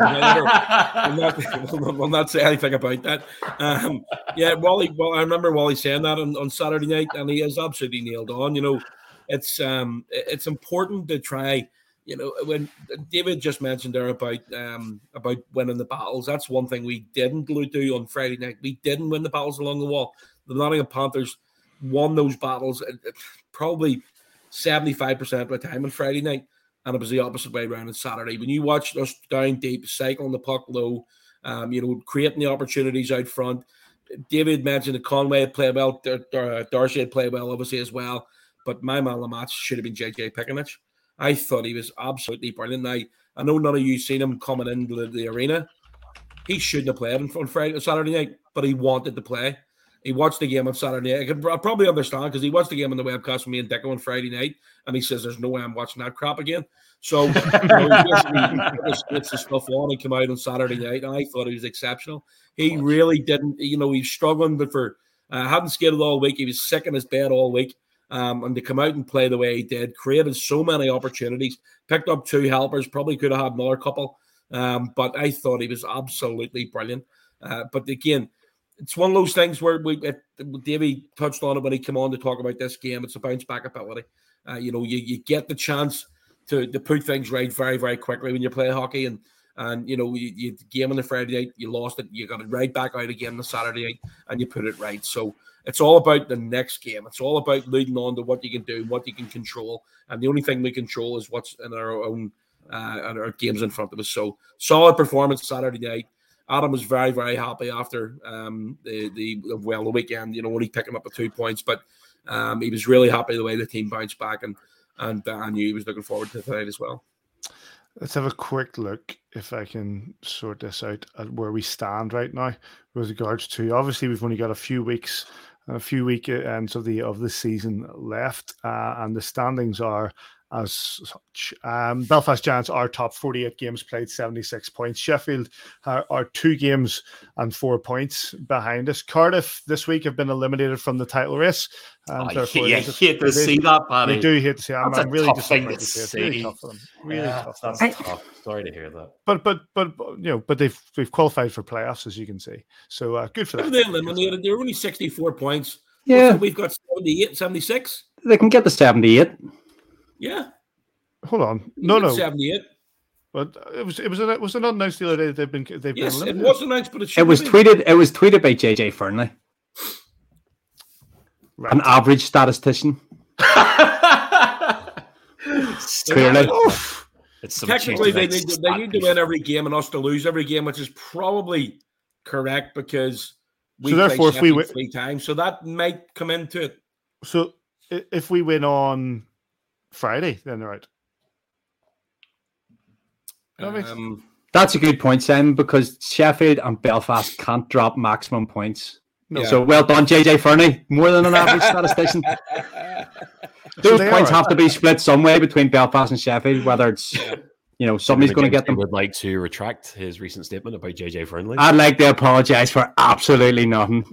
I'm not, I'll not say anything about that. Um, yeah, Wally. Well, I remember Wally saying that on, on Saturday night, and he is absolutely nailed on. You know, it's um, it's important to try. You know, when David just mentioned there about um, about winning the battles, that's one thing we didn't do on Friday night. We didn't win the battles along the wall. The Nottingham Panthers won those battles probably seventy-five percent of the time on Friday night, and it was the opposite way around on Saturday. When you watched us down deep, cycling the puck low, um, you know, creating the opportunities out front. David mentioned that Conway had played well, Dar- Darcy had played well, obviously, as well, but my man of the match should have been J J Pickenish. I thought he was absolutely brilliant. Now, I know none of you seen him coming into the, the arena. He shouldn't have played on Friday, Saturday night, but he wanted to play. He watched the game on Saturday night. I can probably understand because he watched the game on the webcast with me and Dicko on Friday night, and he says, "There's no way I'm watching that crap again." So, you know, he gets the stuff on and came out on Saturday night, and I thought he was exceptional. He really didn't, you know, he's struggling, but for uh, hadn't skated all week. He was sick in his bed all week, um, and to come out and play the way he did, created so many opportunities, picked up two helpers, probably could have had another couple, um, but I thought he was absolutely brilliant. Uh, but again, it's one of those things where we, it, Davey touched on it when he came on to talk about this game. It's a bounce back ability. Uh, you know, you, you get the chance to, to put things right very, very quickly when you play hockey. And, and you know, you, you game on the Friday night, you lost it, you got it right back out again on the Saturday night, and you put it right. So it's all about the next game. It's all about leading on to what you can do, what you can control. And the only thing we control is what's in our own uh, and our games in front of us. So solid performance Saturday night. Adam was very, very happy after um, the, the well the weekend, you know, only picking up the two points, but um, he was really happy the way the team bounced back, and and uh, I knew he was looking forward to tonight as well. Let's have a quick look, if I can sort this out, at where we stand right now with regards to, obviously we've only got a few weeks, a few week ends of the of the season left, uh, and the standings are as such. Um, Belfast Giants are top forty-eight games played, seventy-six points. Sheffield are, are two games and four points behind us. Cardiff this week have been eliminated from the title race. Um, oh, you hate to see that, Paddy. You do hate to see that. I'm, I'm really disappointed to see. It's really tough for them. Really yeah, tough. That's I, tough. Sorry to hear that. But but but you know, but they've they've qualified for playoffs, as you can see. So uh, good for them. They eliminated. They're only sixty-four points. Yeah, we've got seventy-eight, seventy-six. They can get the seventy-eight. Yeah. Hold on. No, no. seventy-eight. But it was it was it was it not announced the other day that they've been they've yes, been eliminated? It was announced, but it, it was tweeted. It was tweeted by J J Fernley, right. An average statistician. Clearly, it's technically they need to, they need to win every game and us to lose every game, which is probably correct because we so therefore if we win three times, so that might come into it. So if we win on Friday, then they're out. That um, That's a good point, Simon, because Sheffield and Belfast can't drop maximum points. No. So well done, J J Fernley. More than an average statistician. Those so points have to be split some way between Belfast and Sheffield, whether it's, yeah. you know, somebody's going to get them. Would like to retract his recent statement about J J Fernley. I'd like to apologise for absolutely nothing.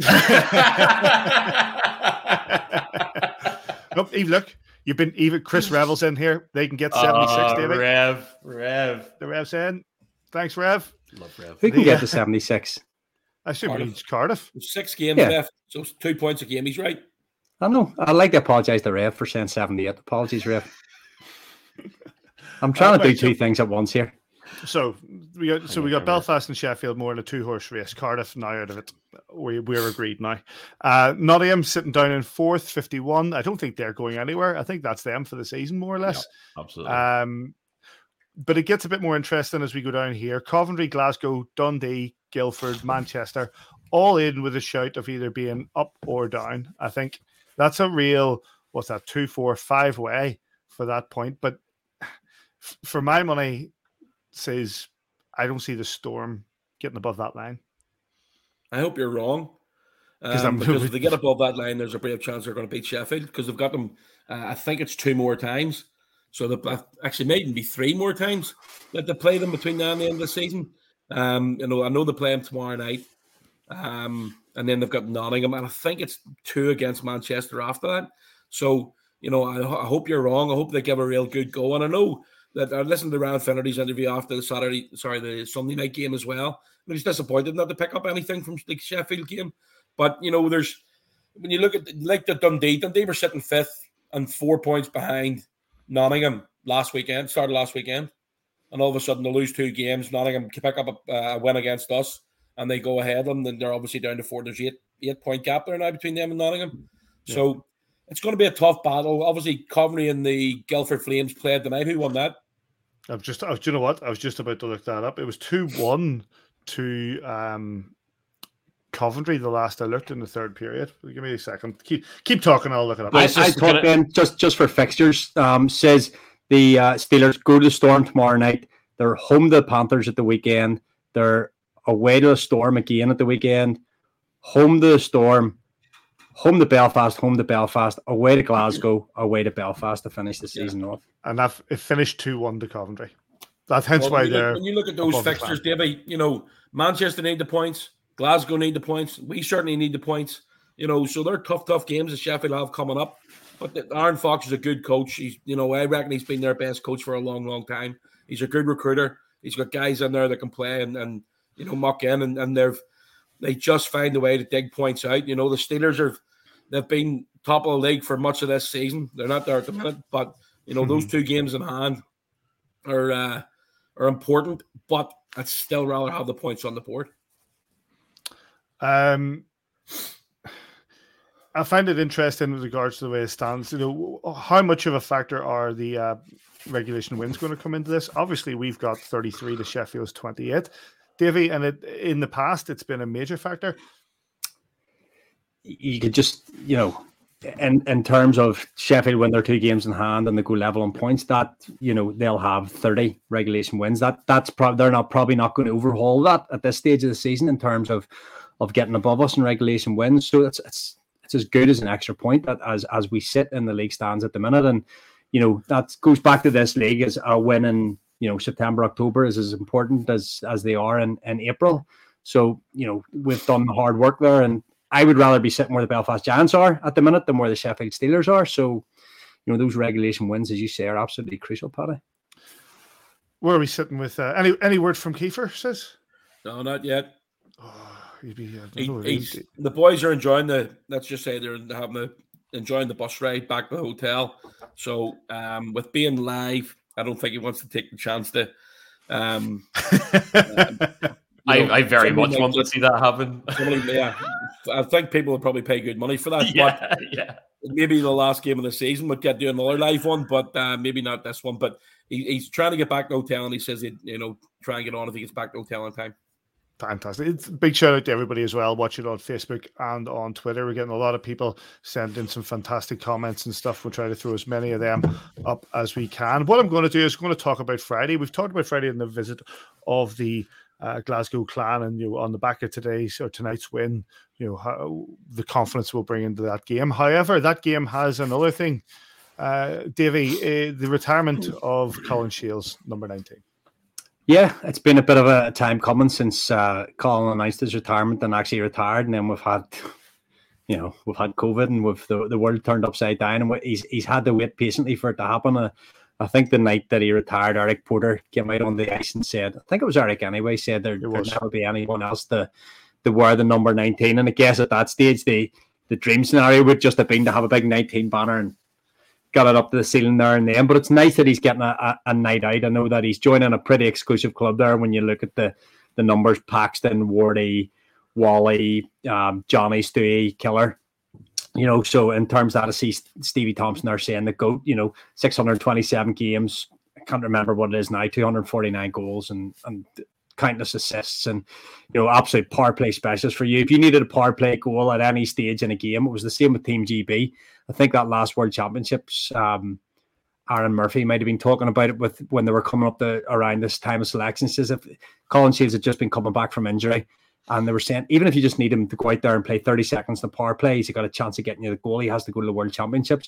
Nope, Eve, look, you've been even Chris Revels in here. They can get seventy-six, uh, David. Rev, Rev. The Rev's in. Thanks, Rev. Love Rev. Who can the, get the seventy-six? I assume Cardiff. It's Cardiff. There's six games yeah. left, so it's two points a game. He's right. I know. I'd like to apologise to Rev for saying seventy-eight. Apologies, Rev. I'm trying uh, to do two so, things at once here. So we got so we got Belfast and Sheffield more in a two-horse race. Cardiff now out of it. We we're agreed now. Uh, Nottingham sitting down in fourth, fifty-one. I don't think they're going anywhere. I think that's them for the season, more or less. Yeah, absolutely. Um, but it gets a bit more interesting as we go down here. Coventry, Glasgow, Dundee, Guildford, Manchester, all in with a shout of either being up or down. I think that's a real, what's that, two, four, five way for that point. But for my money, says I don't see the Storm getting above that line. I hope you're wrong. Um, because if they get above that line, there's a brave chance they're going to beat Sheffield because they've got them, uh, I think it's two more times. So they actually may even be three more times that they play them between now and the end of the season. Um, you know, I know they play them tomorrow night. Um, and then they've got Nottingham, and I think it's two against Manchester after that. So, you know, I, I hope you're wrong. I hope they give a real good go. And I know that I listened to Ryan Finnerty's interview after the Saturday, sorry, the Sunday night game as well. I was disappointed not to pick up anything from the Sheffield game. But, you know, there's, when you look at, like the Dundee, Dundee were sitting fifth and four points behind Nottingham last weekend, started last weekend. And all of a sudden they lose two games. Nottingham can pick up a, a win against us and they go ahead. And then they're obviously down to four. There's eight, eight point gap there now between them and Nottingham. Yeah. So it's going to be a tough battle. Obviously, Coventry and the Guildford Flames played tonight. Who won that? I've just, I was, do you know what? I was just about to look that up. It was two one to um, Coventry the last I looked in the third period. Give me a second. Keep keep talking. I'll look it up. I, I talked in just, just for fixtures. Um, says the uh, Steelers go to the Storm tomorrow night. They're home to the Panthers at the weekend. They're away to the Storm again at the weekend. Home to the Storm. Home to Belfast, home to Belfast, away to Glasgow, away to Belfast to finish the season yeah. off. And that it finished two one to Coventry. That's hence well, why when they're. Look, when you look at those fixtures, Davey, you know, Manchester need the points, Glasgow need the points, we certainly need the points. You know, so they're tough, tough games that Sheffield have coming up. But the, Aaron Fox is a good coach. He's, you know, I reckon he's been their best coach for a long, long time. He's a good recruiter. He's got guys in there that can play and, and you know, muck in, and, and they've they just find a way to dig points out. You know, the Steelers are. They've been top of the league for much of this season. They're not there at the minute, but you know those two games in hand are uh, are important. But I'd still rather have the points on the board. Um, I find it interesting with regards to the way it stands. You know, how much of a factor are the uh, regulation wins going to come into this? Obviously, we've got thirty-three to Sheffield's twenty-eight, Davey, and it, in the past it's been a major factor. You could just, you know, in, in terms of Sheffield win their two games in hand and they go level on points, that, you know, they'll have thirty regulation wins. That that's probably they're not probably not going to overhaul that at this stage of the season in terms of of getting above us in regulation wins. So it's it's it's as good as an extra point that as as we sit in the league stands at the minute. And you know, that goes back to this league as a win in, you know, September, October is as important as as they are in, in April. So, you know, we've done the hard work there, and I would rather be sitting where the Belfast Giants are at the minute than where the Sheffield Steelers are. So, you know, those regulation wins, as you say, are absolutely crucial, Paddy. Where are we sitting with uh, any any word from Kiefer, says? No, not yet. Oh, he'd be, uh, he, know, he's, the boys are enjoying the, let's just say they're having a, enjoying the bus ride back to the hotel. So um, with being live, I don't think he wants to take the chance to. Um, um, I, know, I very much want to see that happen. Somebody, yeah, I think people would probably pay good money for that. Yeah, but yeah. Maybe the last game of the season would get to another live one, but uh, maybe not this one. But he, he's trying to get back to the hotel, and he says he'd, you know, try and get on if he gets back to the hotel in time. Fantastic. It's a big shout out to everybody as well watching on Facebook and on Twitter. We're getting a lot of people sending some fantastic comments and stuff. We'll try to throw as many of them up as we can. What I'm going to do is going to talk about Friday. We've talked about Friday in the visit of the uh, Glasgow Clan, and you know, on the back of today's or tonight's win, you know, how the confidence we'll bring into that game. However, that game has another thing. Uh, Davey, uh, the retirement of Colin Shields, number nineteen. Yeah, it's been a bit of a time coming since uh, Colin announced his retirement and actually retired, and then we've had, you know, we've had COVID and we've the, the world turned upside down, and he's he's had to wait patiently for it to happen. Uh, I think the night that he retired, Eric Porter came out on the ice and said, I think it was Eric anyway, said there would never be anyone else to to wear the number nineteen. And I guess at that stage, the the dream scenario would just have been to have a big nineteen banner and got it up to the ceiling there and then. But it's nice that he's getting a, a, a night out. I know that he's joining a pretty exclusive club there when you look at the the numbers: Paxton, Wardy, Wally, um, Johnny, Stewie, Killer. You know, so in terms of that, I see Stevie Thompson there saying the GOAT, you know, six hundred twenty-seven games. I can't remember what it is now, two hundred forty-nine goals and, and countless assists, and, you know, absolute power play specialist for you. If you needed a power play goal at any stage in a game, it was the same with Team G B. I think that last World Championships, um, Aaron Murphy might have been talking about it with when they were coming up the around this time of selection. Says if Colin Shields had just been coming back from injury, and they were saying even if you just need him to go out there and play thirty seconds in the power play, he's got a chance of getting you the goal. He has to go to the World Championships.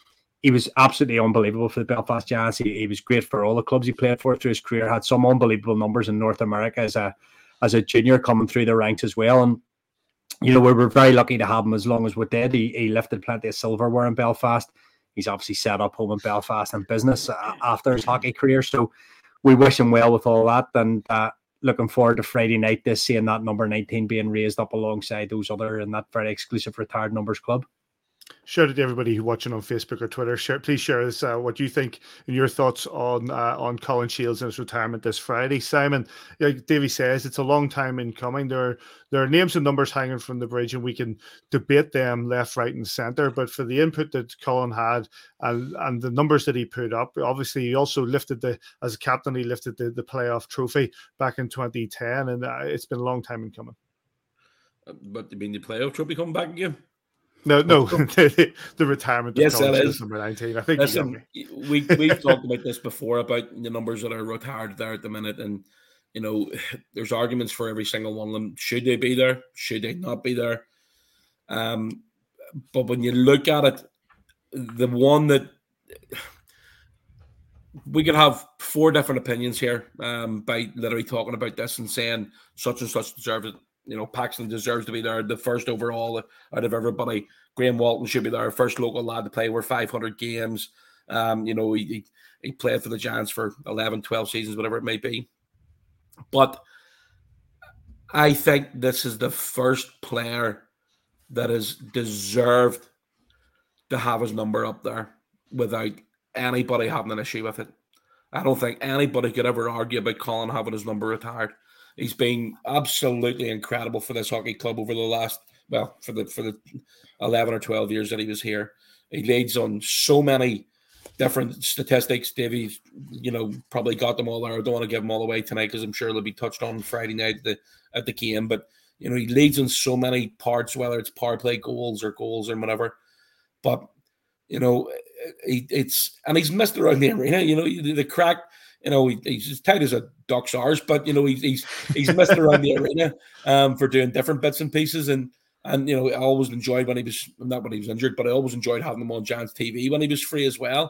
He was absolutely unbelievable for the Belfast Giants. He, he was great for all the clubs he played for through his career. Had some unbelievable numbers in North America as a as a junior coming through the ranks as well. And you know, we were very lucky to have him as long as we did. He, he lifted plenty of silverware in Belfast. He's obviously set up home in Belfast and business uh, after his hockey career. So we wish him well with all that. And uh, looking forward to Friday night, this seeing that number nineteen being raised up alongside those other in that very exclusive retired numbers club. Shout out to everybody who's watching on Facebook or Twitter. Share, please share us uh, what you think and your thoughts on uh, on Colin Shields and his retirement this Friday. Simon, like Davey says, it's a long time in coming. There are, there are names and numbers hanging from the bridge, and we can debate them left, right, and centre. But for the input that Colin had and, and the numbers that he put up, obviously he also lifted the, as a captain, he lifted the, the playoff trophy back in twenty ten, and uh, it's been a long time in coming. But you mean the playoff trophy coming back again? No, no, the, the retirement of yes, Colin that Shields is number nineteen. I think Listen, we we've talked about this before about the numbers that are retired there at the minute, and you know, there's arguments for every single one of them. Should they be there? Should they not be there? Um, but when you look at it, the one that we could have four different opinions here um, by literally talking about this and saying such and such deserves it. You know, Paxton deserves to be there, the first overall out of everybody. Graham Walton should be there, first local lad to play over five hundred games. Um, you know, he, he he played for the Giants for eleven, twelve seasons, whatever it may be. But I think this is the first player that has deserved to have his number up there without anybody having an issue with it. I don't think anybody could ever argue about Colin having his number retired. He's been absolutely incredible for this hockey club over the last, well, for the for the eleven or twelve years that he was here. He leads on so many different statistics. Davey, you know, probably got them all there. I don't want to give them all away tonight because I'm sure they'll be touched on Friday night at the, at the game. But, you know, he leads on so many parts, whether it's power play goals or goals or whatever. But, you know, he, it's, and he's missed around the arena. You know, the, the crack, you know, he, he's as tight as a duck's arse, but, you know, he's he's, he's messing around the arena um, for doing different bits and pieces. And, and, you know, I always enjoyed when he was, not when he was injured, but I always enjoyed having him on Giants T V when he was free as well.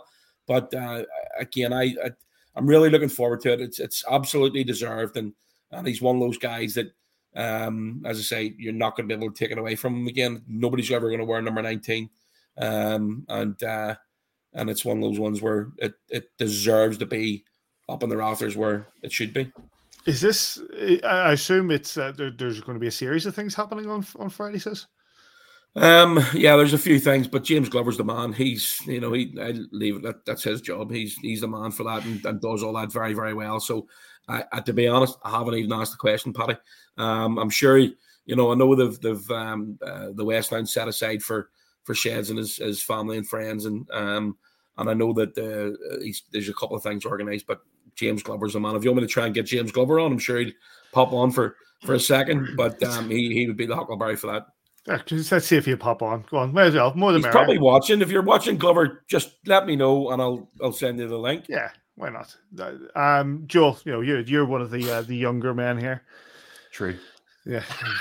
But uh, again, I, I I'm really looking forward to it. It's it's absolutely deserved, and and he's one of those guys that, um, as I say, you're not going to be able to take it away from him again. Nobody's ever going to wear number nineteen, um, and uh, and it's one of those ones where it it deserves to be up in the rafters where it should be. Is this? I assume it's uh, there, there's going to be a series of things happening on on Friday. Says. Um, yeah, there's a few things, but James Glover's the man. He's, you know, he I leave it. That, that's his job. He's he's the man for that, and, and does all that very very well. So, I, I, to be honest, I haven't even asked the question, Paddy. Um, I'm sure, he, you know, I know they've they've um uh, the West End set aside for for Sheds and his, his family and friends, and um and I know that uh, he's, there's a couple of things organised, but James Glover's the man. If you want me to try and get James Glover on, I'm sure he'd pop on for for a second, but um, he he would be the huckleberry for that. Yeah, let's see if you pop on. Go on, may as well. More than He's probably watching. If you're watching Glover, just let me know and I'll I'll send you the link. Yeah, why not? Um, Joel, you know you're you're one of the uh, the younger men here. True. Yeah,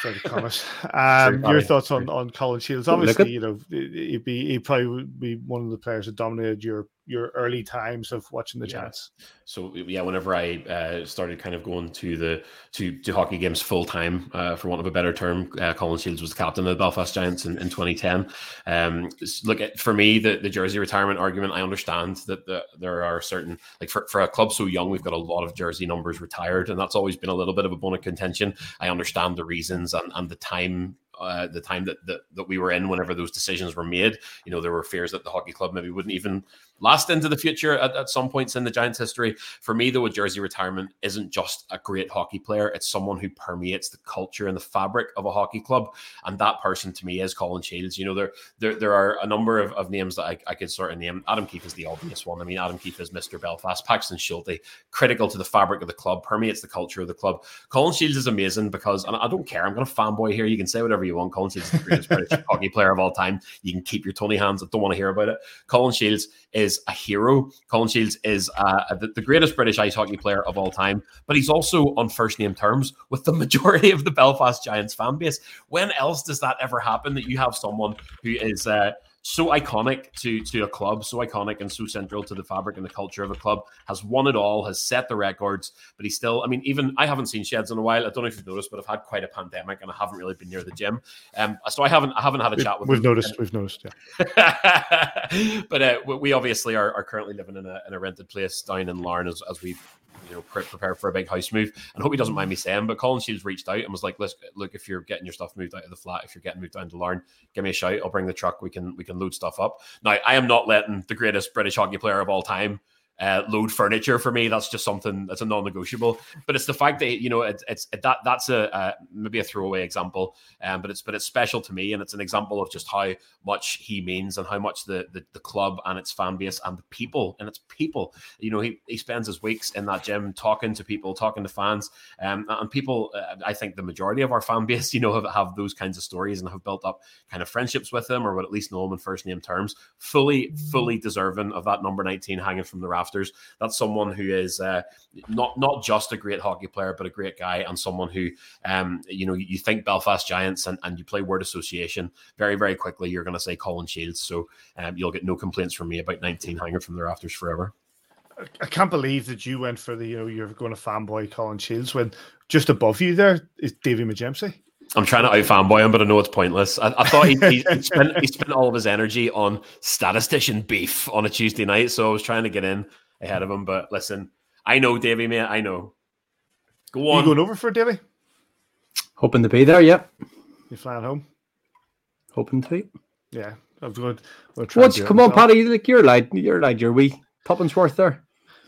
um, your thoughts on, on Colin Shields? Obviously, you know he'd be he probably would be one of the players that dominated your your early times of watching the yeah. Giants. So yeah, whenever I uh, started kind of going to the to, to hockey games full time, uh, for want of a better term, uh, Colin Shields was the captain of the Belfast Giants in, in twenty ten. Um, look, at, for me, the, the jersey retirement argument, I understand that the, there are certain, like for, for a club so young, we've got a lot of jersey numbers retired, and that's always been a little bit of a bone of contention. I understand the reasons and, and the time. Uh, the time that, that that we were in whenever those decisions were made. You know, there were fears that the hockey club maybe wouldn't even last into the future at, at some points in the Giants' history. For me, though, a jersey retirement isn't just a great hockey player. It's someone who permeates the culture and the fabric of a hockey club. And that person, to me, is Colin Shields. You know, there there, there are a number of, of names that I, I could sort of name. Adam Keefe is the obvious one. I mean, Adam Keefe is Mister Belfast. Paxton Schulte, critical to the fabric of the club, permeates the culture of the club. Colin Shields is amazing because, and I don't care, I'm going to fanboy here. You can say whatever you want. Colin Shields is the greatest British hockey player of all time. You can keep your Tony hands. I don't want to hear about it. Colin Shields is a hero. Colin Shields is uh, the, the greatest British ice hockey player of all time, but he's also on first name terms with the majority of the Belfast Giants fan base. When else does that ever happen, that you have someone who is uh, so iconic to, to a club, so iconic and so central to the fabric and the culture of a club, has won it all, has set the records, but he's still, I mean, even, I haven't seen Sheds in a while. I don't know if you've noticed, but I've had quite a pandemic and I haven't really been near the gym. Um, so I haven't I haven't had a chat with we've him. Noticed, we've noticed, yeah. But uh, we obviously are, are currently living in a, in a rented place down in Larne as, as we you know, pre- prepare for a big house move. And I hope he doesn't mind me saying, but Colin Shields reached out and was like, look, look, if you're getting your stuff moved out of the flat, if you're getting moved down to Larne, give me a shout. I'll bring the truck. We can we can load stuff up. Now, I am not letting the greatest British hockey player of all time uh, load furniture for me. That's just something that's a non-negotiable. But it's the fact that, you know, it, it's it, that that's a uh, maybe a throwaway example, um, but it's but it's special to me, and it's an example of just how much he means and how much the the, the club and its fan base and the people and its people. You know, he he spends his weeks in that gym talking to people, talking to fans, um, and people. Uh, I think the majority of our fan base, you know, have have those kinds of stories and have built up kind of friendships with him, or would at least know him in first name terms. Fully, fully deserving of that number nineteen hanging from the rafters. That's someone who is uh, not not just a great hockey player, but a great guy, and someone who, um, you know, you think Belfast Giants and, and you play word association, very, very quickly you're going to say Colin Shields. So um, you'll get no complaints from me about nineteen hanging from the rafters forever. I can't believe that you went for the, you know, you're going to fanboy Colin Shields when just above you there is Davy McGempsey. I'm trying to out fanboy him, but I know it's pointless. I, I thought he, he, he, spent, he spent all of his energy on statistician beef on a Tuesday night, so I was trying to get in ahead of him. But listen, I know Davey, mate. I know. Go on. You going over for Davey? Hoping to be there, yep. You flying home? Hoping to. Yeah, I'm going. going to What's come on, Paddy? Like you're like you're like your wee tuppence worth there.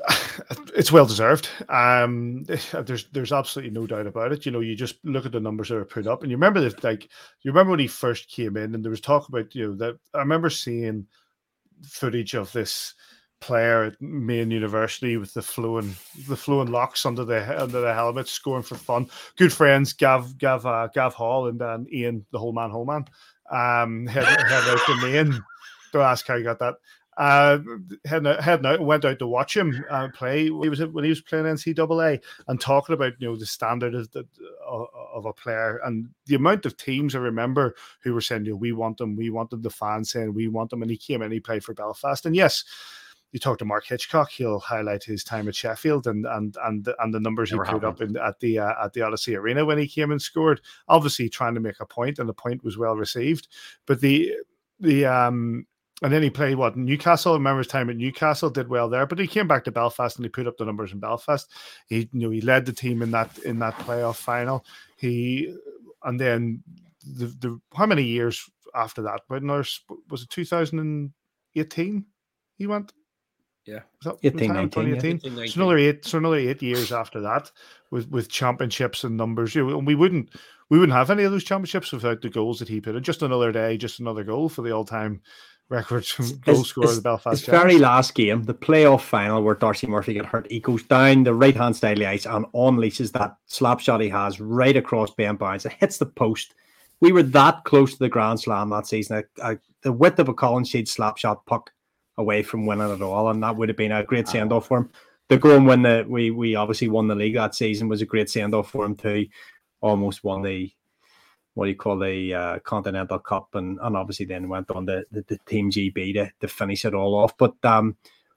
It's well deserved. Um, there's there's absolutely no doubt about it. You know, you just look at the numbers that are put up, and you remember that, like, you remember when he first came in, and there was talk about, you know, that I remember seeing footage of this player at Maine University with the flowing the flowing locks under the under the helmet, scoring for fun. Good friends, Gav Gav uh, Gav Hall and then Ian, the whole man, whole man, um, head, head out to Maine. Don't ask how he got that. Uh, heading out, heading out and went out to watch him uh, play. He was when he was playing N C double A and talking about, you know, the standard of, the, of, of a player and the amount of teams I remember who were saying, you know, we want them, we wanted the fans saying we want them, and he came in, he played for Belfast, and yes, you talk to Mark Hitchcock, he'll highlight his time at Sheffield and and and the, and the numbers Never he put happened. up in, at the uh, at the Odyssey Arena when he came and scored. Obviously, trying to make a point, and the point was well received. But the the um. And then he played what Newcastle. I remember his time at Newcastle, did well there. But he came back to Belfast and he put up the numbers in Belfast. He, you know, he led the team in that in that playoff final. He and then the the how many years after that? Was it two thousand eighteen? He went. Yeah, was that eighteen, nineteen, yeah. eighteen, nineteen. So another eight. So another eight years after that, with with championships and numbers. You know, and we wouldn't we wouldn't have any of those championships without the goals that he put in. Just another day, just another goal for the all time record goal scorer of the Belfast His very last game, the playoff final where Darcy Murphy got hurt, he goes down the right hand side of the ice and unleashes that slap shot he has right across Ben Barnes. It hits the post. We were that close to the Grand Slam that season. I, I, the width of a Colin Sheed slap shot puck away from winning it all, and that would have been a great send off for him. The go and win the we we obviously won the league that season was a great send off for him too. Almost won the what do you call the uh, Continental Cup, and, and obviously then went on the, the, the Team G B to, to finish it all off. But um,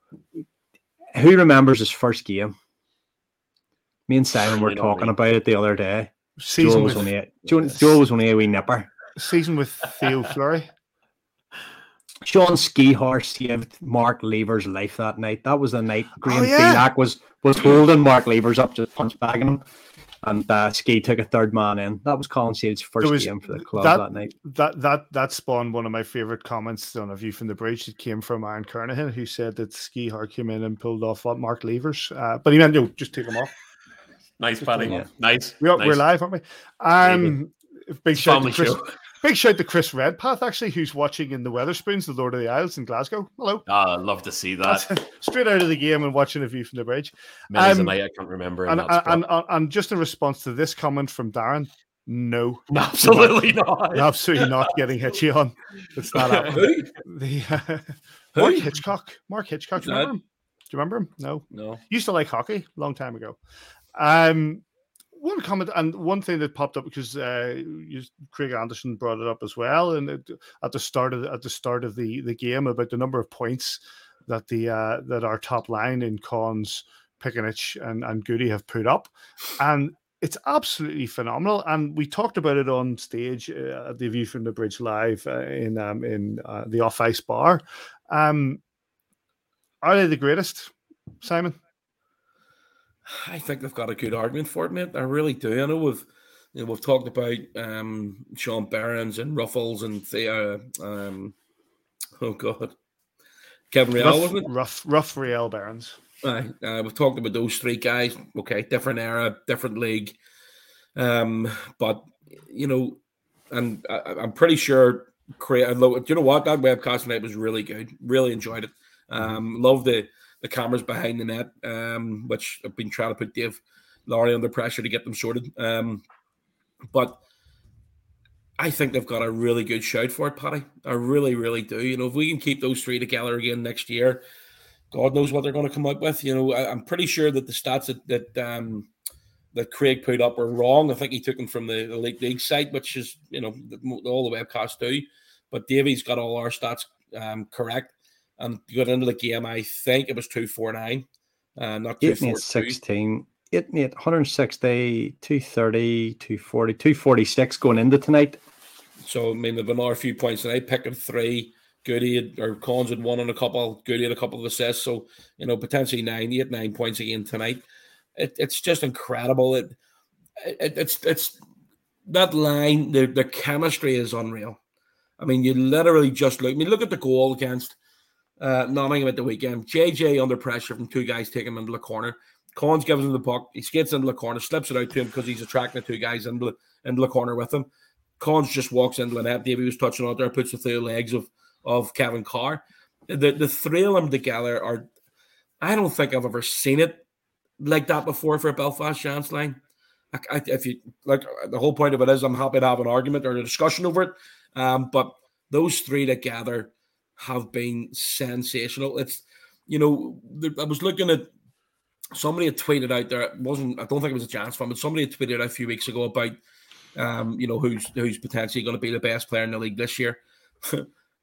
who remembers his first game? Me and Simon were talking about it the other day. Season Joel was, with, only a, Joel, Joel was only a wee nipper. Season with Theo Fleury. Sean Skihar saved Mark Lever's life that night. That was the night Graham oh, yeah. Phelan was, was holding Mark Levers up, just punch bagging him. And uh, Ski took a third man in. That was Colin Sheed's first was, game for the club that, that night. That that that spawned one of my favourite comments on A View from the Bridge. It came from Aaron Kernahan, who said that Skihar came in and pulled off what Mark Levers. Uh, but he meant, you know, just take him off. Nice, Paddy. Yeah. Nice. We are, nice. We're live, aren't we? Um, big shout, to Chris, show. big shout to Chris Redpath, actually, who's watching in the Weatherspoons, the Lord of the Isles in Glasgow. Hello. Ah, I'd love to see that. That's straight out of the game and watching A View from the Bridge. Many's um, a night I can't remember. And, and, and, and just in response to this comment from Darren, no. Absolutely not. not. Absolutely not getting Hitchy on. It's not happening. the, uh, Mark Hitchcock. Mark Hitchcock. Do you remember him? Do you remember him? No. No. Used to like hockey a long time ago. Um, one comment and one thing that popped up because uh, you, Craig Anderson brought it up as well, and it, at the start of the, at the start of the, the game about the number of points that the uh, that our top line in Cons, Pickenich, and and Goody have put up, and it's absolutely phenomenal. And we talked about it on stage uh, at the View from the Bridge live uh, in um, in uh, the Off Ice Bar. Um, are they the greatest, Simon? I think they've got a good argument for it, mate. I really do. I know we've, you know, we've talked about um, Sean Barons and Ruffles and Thea. Um, oh God, Kevin Riel, Ruff, wasn't it? Rough, rough Riel Barons. Uh, uh, we've talked about those three guys. Okay, different era, different league. Um, but you know, and I, I'm pretty sure. Craig, do you know what? That webcast tonight was really good. Really enjoyed it. Um, love the. The cameras behind the net, um, which I've been trying to put Dave Laurie under pressure to get them sorted. Um, but I think they've got a really good shout for it, Paddy. I really, really do. You know, if we can keep those three together again next year, God knows what they're going to come up with. You know, I, I'm pretty sure that the stats that that, um, that Craig put up were wrong. I think he took them from the, the League League site, which is, you know, all the webcasts do. But Davey's got all our stats um, correct. And got into the game, I think it was two forty-nine, uh, not two forty-two. sixteen, eight, eight, one sixty, two thirty, two forty, two forty-six going into tonight. So, I mean, there have been another few points tonight. Picking three, Goody had, or Collins had one on a couple, Goody had a couple of assists. So, you know, potentially nine, eight, nine points again tonight. It, it's just incredible. It, it, it's it's that line, the, the chemistry is unreal. I mean, you literally just look. I mean, look at the goal against Uh, Nottingham at the weekend. J J under pressure from two guys taking him into the corner. Collins gives him the puck. He skates into the corner, slips it out to him because he's attracting the two guys into the, into the corner with him. Collins just walks into the net. Davey was touching on it there, puts it through the legs of, of Kevin Carr. The, the three of them together are, I don't think I've ever seen it like that before for a Belfast Giants line. I, I, if you like, the whole point of it is I'm happy to have an argument or a discussion over it. Um, but those three together have been sensational. It's, you know, I was looking at, somebody had tweeted out there, it wasn't, I don't think it was a Giants fan, but somebody had tweeted out a few weeks ago about, um, you know, who's who's potentially going to be the best player in the league this year.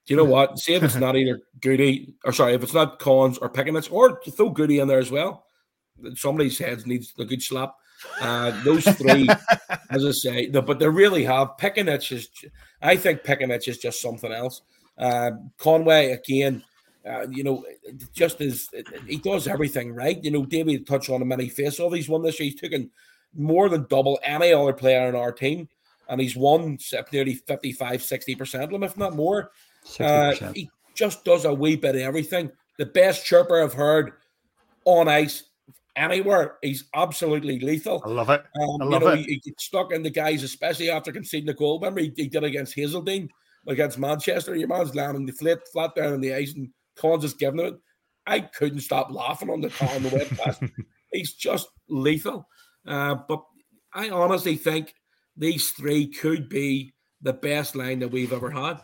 do you know what? See if it's not either Goody, or sorry, if it's not Collins or Pickenich, or throw Goody in there as well. Somebody's head needs a good slap. Uh, those three, as I say, the, but they really have. Pickenich is, I think Pickenich is just something else. Uh, Conway, again, uh, you know, just as he does everything right. You know, David touched on a many face-off he's won this year. He's taken more than double any other player in our team, and he's won nearly fifty-five, sixty percent of them, if not more. Uh, he just does a wee bit of everything. The best chirper I've heard on ice anywhere. He's absolutely lethal. I love it. Um, I love you know, it. He, he gets stuck in the guys, especially after conceding the goal. Remember, he, he did against Hazeltine, against Manchester. Your man's landing the flat, flat down on the ice, and Collins is giving it. I couldn't stop laughing on the on the webcast. He's just lethal. Uh, but I honestly think these three could be the best line that we've ever had.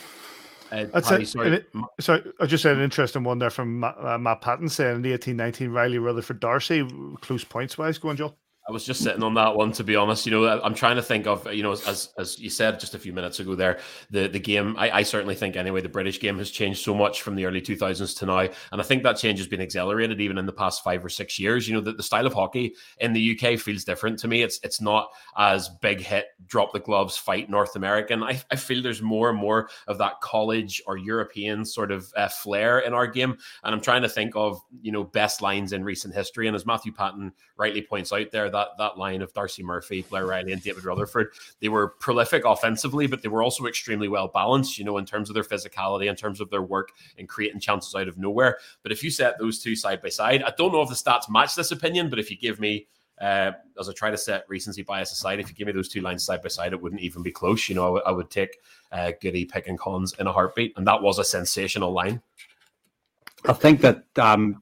Uh, That's Paddy, it. sorry. It, sorry, I just said an interesting one there from Matt, uh, Matt Patton saying in the eighteen nineteen Riley Rutherford Darcy, close points wise. Go on, Joel. I was just sitting on that one, to be honest. You know, I'm trying to think of, you know, as as you said just a few minutes ago there, the, the game, I, I certainly think anyway, the British game has changed so much from the early two thousands to now. And I think that change has been accelerated even in the past five or six years. You know, the, the style of hockey in the U K feels different to me. It's it's not as big hit, drop the gloves, fight North American. I, I feel there's more and more of that college or European sort of uh, flair in our game. And I'm trying to think of, you know, best lines in recent history. And as Matthew Patton rightly points out there, that that line of Darcy Murphy, Blair Riley, and David Rutherford, they were prolific offensively, but they were also extremely well balanced, you know, in terms of their physicality, in terms of their work in creating chances out of nowhere. But if you set those two side by side, I don't know if the stats match this opinion, but if you give me, uh, as I try to set recency bias aside, if you give me those two lines side by side, it wouldn't even be close. You know, I, w- I would take uh, Goody, Pick, and Collins in a heartbeat, and that was a sensational line. I think that um,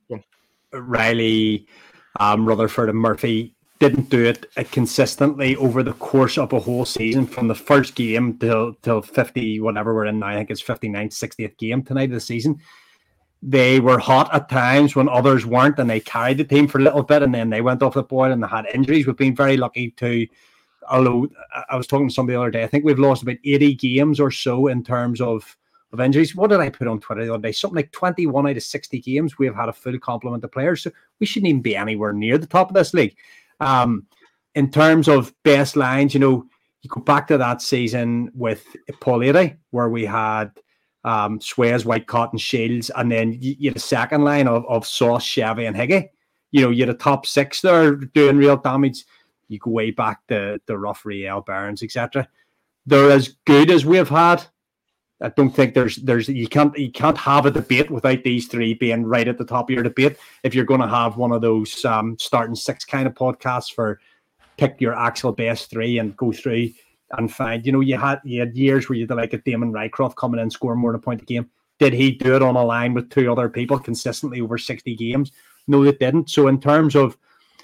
Riley, um, Rutherford, and Murphy didn't do it consistently over the course of a whole season, from the first game till till fifty, whatever we're in now. I think it's fifty-ninth, sixtieth game tonight of the season. They were hot at times when others weren't, and they carried the team for a little bit, and then they went off the boil and they had injuries. We've been very lucky to, although I was talking to somebody the other day, I think we've lost about eighty games or so in terms of, of injuries. What did I put on Twitter the other day? Something like twenty-one out of sixty games we have had a full complement of players. So we shouldn't even be anywhere near the top of this league. Um, in terms of best lines, you know, you go back to that season with Paul Eadie, where we had um, Swayze, Whitecott, and Shields, and then you, you had a second line of, of Sauce, Chevy, and Higgy. You know, you had a top six there doing real damage. You go way back to the rough Riel, Barnes, et cetera. They're as good as we have had. I don't think there's there's you can't you can't have a debate without these three being right at the top of your debate. If you're going to have one of those um, starting six kind of podcasts for pick your actual best three and go through and find, you know, you had you had years where you had like a Damon Rycroft coming in scoring more than a point a game. Did he do it on a line with two other people consistently over sixty games? No, they didn't. So in terms of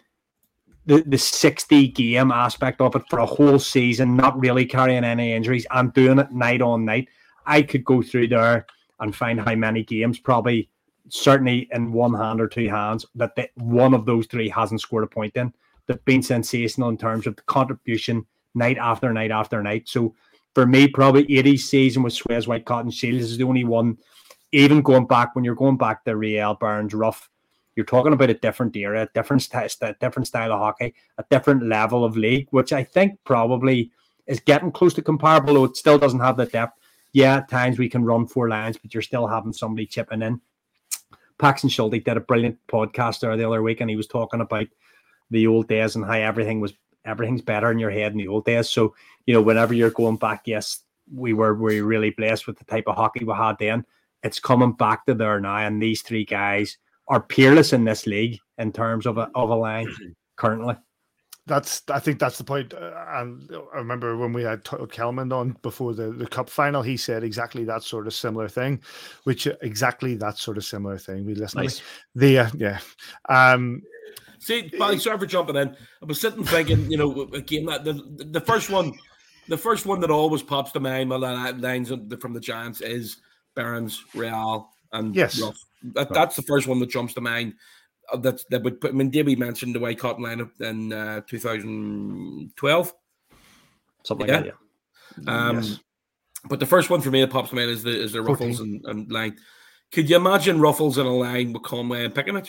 the the sixty game aspect of it for a whole season, not really carrying any injuries and doing it night on night, I could go through there and find how many games, probably certainly in one hand or two hands, that the, one of those three hasn't scored a point in. They've been sensational in terms of the contribution night after night after night. So for me, probably eighties season with Swayze, Whitecott, and Shields is the only one. Even going back, when you're going back to Riel, Burns, Ruff, you're talking about a different era, a different, st- different style of hockey, a different level of league, which I think probably is getting close to comparable, though it still doesn't have the depth. Yeah, at times we can run four lines, but you're still having somebody chipping in. Paxton Schulte did a brilliant podcast there the other week, and he was talking about the old days and how everything was everything's better in your head in the old days. So, you know, whenever you're going back, yes, we were we were really blessed with the type of hockey we had then. It's coming back to there now, and these three guys are peerless in this league in terms of a of a line currently. That's, I think that's the point. Uh, and I remember when we had Todd Kelman on before the, the cup final, he said exactly that sort of similar thing, which uh, exactly that sort of similar thing. We listened nice. to the, uh, yeah. Um, See, Paddy, sorry for jumping in. I was sitting thinking, you know, again, that the, the first one, the first one that always pops to mind, my lines from the Giants is Barons, Real, and yes. Ruff. That, that's the first one that jumps to mind. That that would put. I mean, Davey mentioned the Whitecott lineup in uh, two thousand twelve, something yeah. like that. Yeah. Um, yes. But the first one for me that pops to mind is the is the Ruffels and, and line. Could you imagine Ruffels in a line with Conway and Pickenich?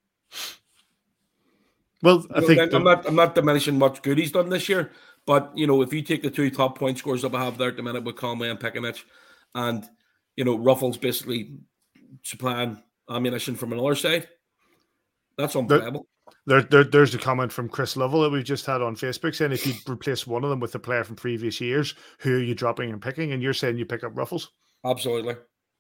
Well, I you know, think I'm the... not I'm not diminishing what Goody's done this year, but you know, if you take the two top point scorers that we have there at the minute with Conway and Pickenich, and you know, Ruffels basically supplying ammunition from another side, that's unplayable. There, there, there's a comment from Chris Lovell that we just had on Facebook saying if you replace one of them with a player from previous years, who are you dropping and picking? And you're saying you pick up Ruffels? Absolutely.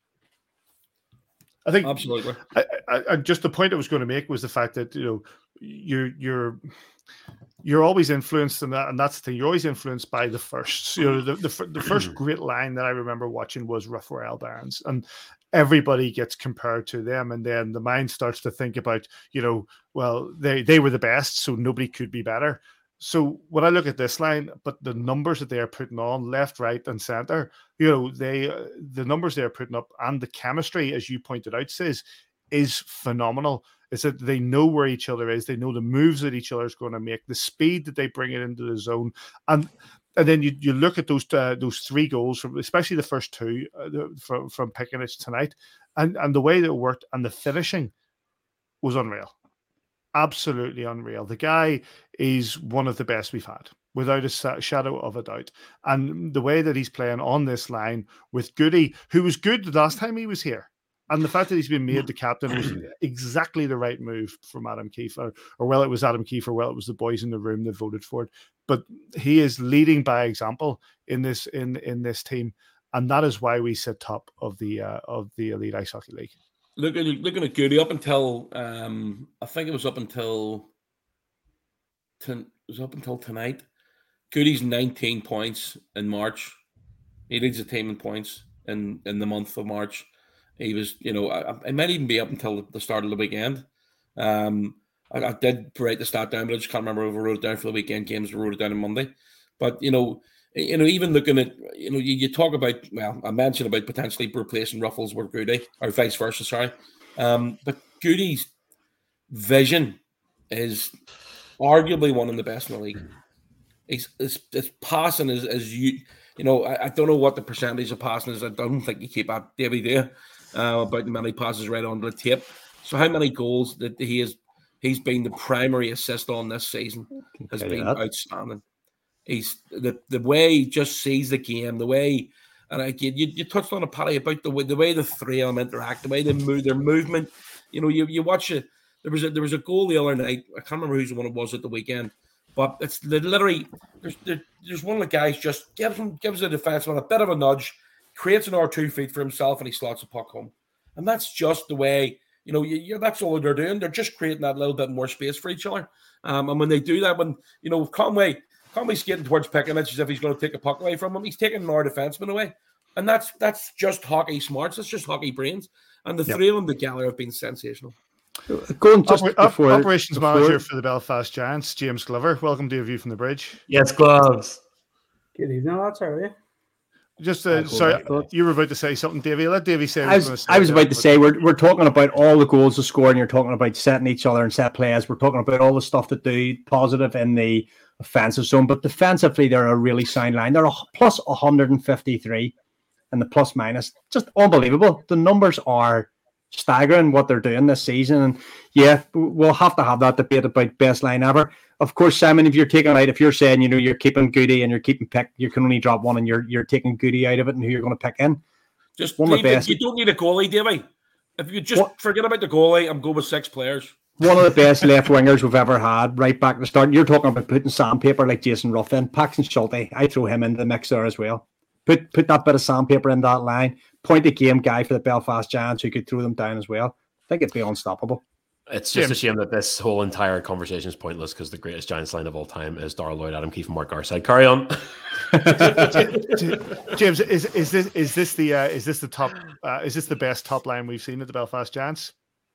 I think absolutely. I, I, I just the point I was going to make was the fact that you know you're you're you're always influenced in that, and that's the thing. You're always influenced by the first. You know, the the, the first great line that I remember watching was Raphael Barnes, and everybody gets compared to them, and then the mind starts to think about, you know, well, they they were the best, so nobody could be better. So when I look at this line, but the numbers that they are putting on left, right, and center, you know, they uh, the numbers they are putting up and the chemistry, as you pointed out, says, is phenomenal. It's that they know where each other is, they know the moves that each other is going to make, the speed that they bring it into the zone, and and then you you look at those uh, those three goals from, especially the first two uh, from from Pickenich tonight, and and the way that it worked and the finishing was unreal. Absolutely unreal. The guy is one of the best we've had, without a shadow of a doubt. And the way that he's playing on this line with Goody, who was good the last time he was here, and the fact that he's been made the captain was exactly the right move from Adam Keefe, or, or well, it was Adam Keefe, or well, it was the boys in the room that voted for it. But he is leading by example in this in in this team, and that is why we sit top of the uh, of the Elite Ice Hockey League. Looking, looking at Goody up until um, I think it was up until ten, it was up until tonight. Goody's nineteen points in March. He leads the team in points in, in the month of March. He was, you know, I, I might even be up until the start of the weekend. Um, I, I did write the stat down, but I just can't remember if I wrote it down for the weekend games. I wrote it down on Monday. But you know, you know, even looking at, you know, you, you talk about, well, I mentioned about potentially replacing Ruffels with Goody, or vice versa, sorry. Um, but Goody's vision is arguably one of the best in the league. He's, his, his passing is, as you, you know, I, I don't know what the percentage of passing is. I don't think you keep up every day uh, about the many passes right onto the tape. So how many goals that he is, he's been the primary assist on this season has been that. outstanding. He's the, the way he just sees the game, the way, and again, you, you touched on it, Paddy, about the way the way the three of them interact, the way they move, their movement. You know, you you watch it. There was a there was a goal the other night. I can't remember whose one it was at the weekend, but it's literally there's there, there's one of the guys just gives him gives the defenseman a bit of a nudge, creates an R two feet for himself, and he slots a puck home. And that's just the way, you know, you, you, that's all they're doing. They're just creating that little bit more space for each other. Um, and when they do that, when you know Conway. Conway's skating towards Pickenich as if he's going to take a puck away from him. He's taking our defenseman away. And that's that's just hockey smarts. That's just hockey brains. And the yep. three of them together have been sensational. Going just Oper- before, Operations before. Manager for the Belfast Giants, James Glover. Welcome to A View from the Bridge. Yes, Gloves. Good evening, lads. How are you? Just uh, sorry, you were about to say something, Davey. Let Davey say. I was, was, I was about to say we're we're talking about all the goals to score, and you're talking about setting each other and set plays. We're talking about all the stuff that do positive in the offensive zone, but defensively they're a really sound line. They're a plus one hundred fifty-three, and the plus minus just unbelievable. The numbers are staggering what they're doing this season, and yeah, we'll have to have that debate about best line ever. Of course, Simon, if you're taking out, if you're saying, you know, you're keeping Goody and you're keeping Pick, you can only drop one, and you're you're taking Goody out of it, and who you're going to pick in. Just one of the best. You don't need a goalie, Davey. If you just what? forget about the goalie, I'm going with six players. One of the best left wingers we've ever had, right back to the start. You're talking about putting sandpaper like Jason Ruffin, Paxton Schulte. I throw him into the mix there as well. Put put that bit of sandpaper in that line. Point a game guy for the Belfast Giants who could throw them down as well. I think it'd be unstoppable. It's just James. a shame that this whole entire conversation is pointless because the greatest Giants line of all time is Darrell Lloyd, Adam Keefe, and Mark Garside. Carry on. James, is is this is this the uh, is this the top uh, is this the best top line we've seen at the Belfast Giants?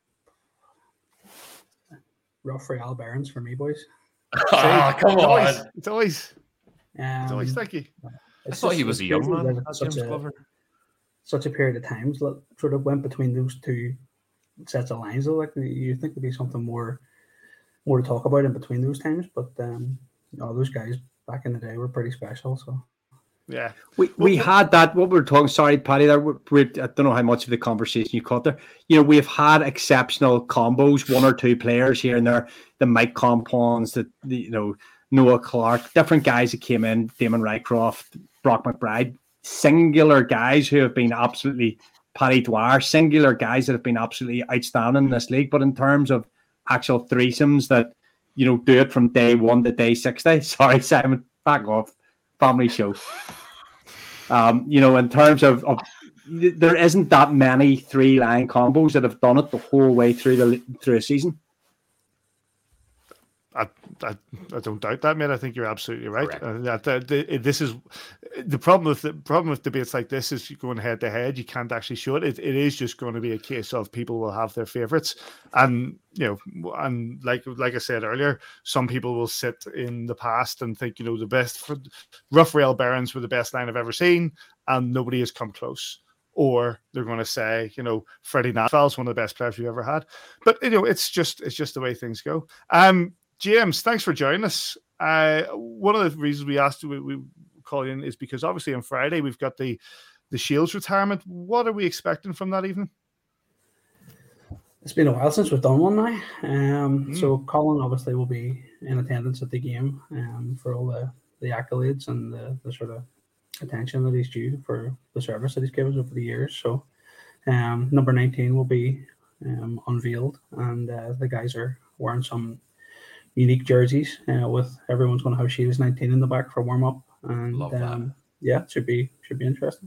Raphael Barnes for me, boys. Oh, come it's on! Always, it's always, um, it's always thank you. I thought he was a young man. Such a, such a period of times sort of went between those two sets of lines. Though, like you think there'd be something more, more to talk about in between those times. But um, you know, those guys back in the day were pretty special. So Yeah, we we had that. What we we're talking, sorry, Paddy. There, we, we, I don't know how much of the conversation you caught there. You know, we've had exceptional combos, one or two players here and there. The Mike Compounds, the, the you know Noah Clark, different guys that came in. Damon Rycroft, Brock McBride, singular guys who have been absolutely Paddy Dwyer, singular guys that have been absolutely outstanding in this league. But in terms of actual threesomes that you know do it from day one to day sixty. Sorry, Simon, back off. Family show. Um, you know, in terms of, of there isn't that many three line combos that have done it the whole way through the through a season. I, I, I don't doubt that, mate. I think you're absolutely right. Uh, that, that the, this is the problem with the problem with debates like this is going head to head. You can't actually show it. it. It is just going to be a case of people will have their favorites, and you know, and like like I said earlier, some people will sit in the past and think you know the best for Rough Rail Barons were the best line I've ever seen, and nobody has come close. Or they're going to say, you know, Freddie Nashville's one of the best players we've ever had. But you know, it's just it's just the way things go. Um. James, thanks for joining us. Uh, one of the reasons we asked you we, we call you in is because obviously on Friday we've got the the Shields retirement. What are we expecting from that evening? It's been a while since we've done one now. Um, mm. So Colin obviously will be in attendance at the game um, for all the, the accolades and the, the sort of attention that he's due for the service that he's given us over the years. So um, number nineteen will be um, unveiled, and uh, the guys are wearing some unique jerseys uh, with everyone's going to have Shields nineteen in the back for warm up, and um, yeah, it should be should be interesting.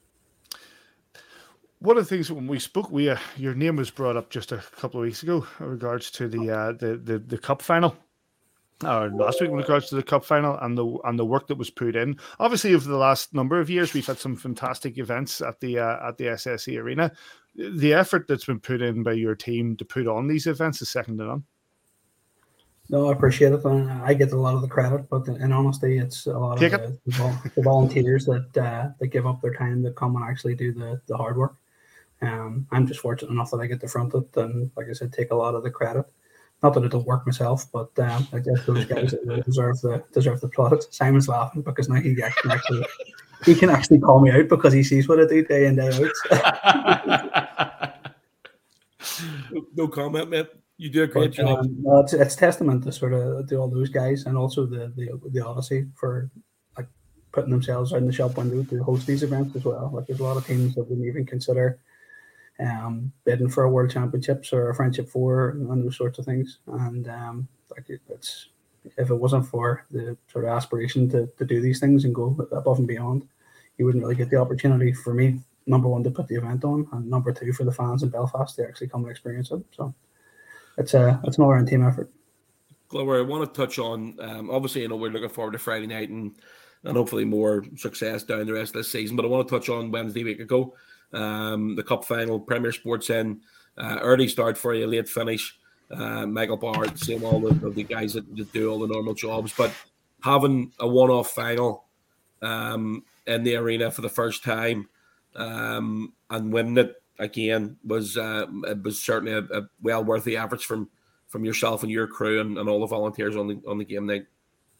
One of the things when we spoke, we uh, your name was brought up just a couple of weeks ago in regards to the uh, the, the the cup final, or last week in regards to the cup final and the and the work that was put in. Obviously, over the last number of years, we've had some fantastic events at the uh, at the S S E Arena. The effort that's been put in by your team to put on these events is second to none. No, I appreciate it. I get a lot of the credit, but in honesty, it's a lot Take of the, the volunteers that uh, that give up their time to come and actually do the, the hard work. Um, I'm just fortunate enough that I get to front it and, like I said, take a lot of the credit. Not that I don't work myself, but um, I guess those guys deserve the deserve the plaudits. Simon's laughing because now he can actually he can actually call me out because he sees what I do day in day out. no, no comment, mate. You do a great but, job. Um, well, it's, it's testament to sort of to all those guys and also the, the the Odyssey for like putting themselves out in the shop window to host these events as well. Like there's a lot of teams that wouldn't even consider um, bidding for a World Championships or a Friendship Four and those sorts of things. And um, like it, it's if it wasn't for the sort of aspiration to to do these things and go above and beyond, you wouldn't really get the opportunity. For me, number one, to put the event on, and number two, for the fans in Belfast to actually come and experience it. So. It's a it's an all-round team effort. Glover, I want to touch on um, obviously you know we're looking forward to Friday night and and hopefully more success down the rest of this season. But I want to touch on Wednesday week ago, um, the Cup final, Premier Sports in uh, early start for you, late finish. Uh, Michael Bard, same all of the guys that, that do all the normal jobs, but having a one-off final um, in the arena for the first time um, and winning it. Again, was uh, it was certainly a, a well worth the efforts from from yourself and your crew and, and all the volunteers on the on the game night.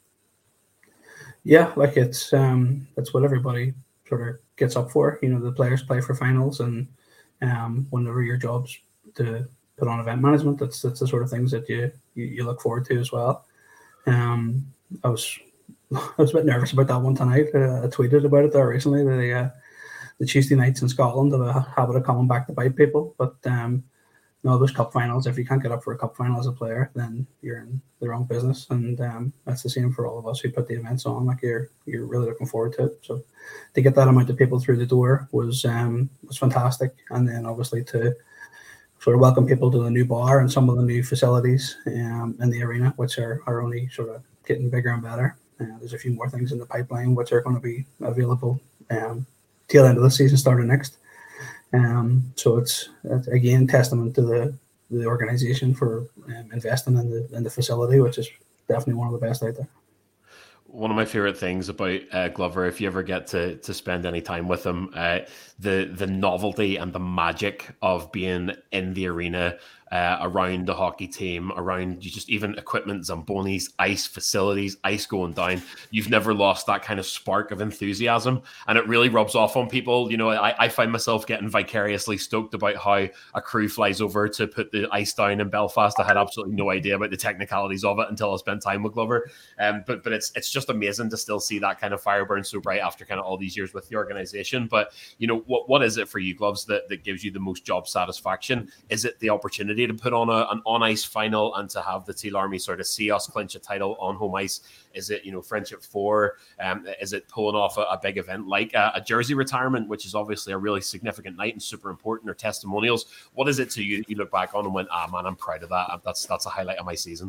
Yeah, like it's um that's what everybody sort of gets up for. You know, the players play for finals, and um whenever your job's to put on event management, that's that's the sort of things that you you, you look forward to as well. Um, I was I was a bit nervous about that one tonight. Uh, I tweeted about it there recently. The uh, the Tuesday nights in Scotland have a habit of coming back to bite people, but um, no, those cup finals, if you can't get up for a cup final as a player, then you're in the wrong business, and um, that's the same for all of us who put the events on. Like you're you're really looking forward to it. So to get that amount of people through the door was um, was fantastic, and then obviously to sort of welcome people to the new bar and some of the new facilities um, in the arena, which are, are only sort of getting bigger and better. Uh, there's a few more things in the pipeline which are going to be available um, till end of the season, starting next. Um, so it's, it's again testament to the the organisation for um, investing in the in the facility, which is definitely one of the best out there. One of my favorite things about uh, Glover, if you ever get to to spend any time with him, uh, the the novelty and the magic of being in the arena uh, around the hockey team, around just even equipment, Zambonis, ice facilities, ice going down. You've never lost that kind of spark of enthusiasm, and it really rubs off on people. You know, I, I find myself getting vicariously stoked about how a crew flies over to put the ice down in Belfast. I had absolutely no idea about the technicalities of it until I spent time with Glover. Um, but but it's it's just amazing to still see that kind of fire burn so bright after kind of all these years with the organization. But you know, what what is it for you, Gloves, that, that gives you the most job satisfaction? Is it the opportunity to put on a, an on-ice final and to have the Teal Army sort of see us clinch a title on home ice? Is it, you know, Friendship Four? Um, is it pulling off a, a big event like a, a jersey retirement, which is obviously a really significant night and super important, or testimonials? What is it to you? You look back on and went, ah, man, I'm proud of that. That's that's a highlight of my season.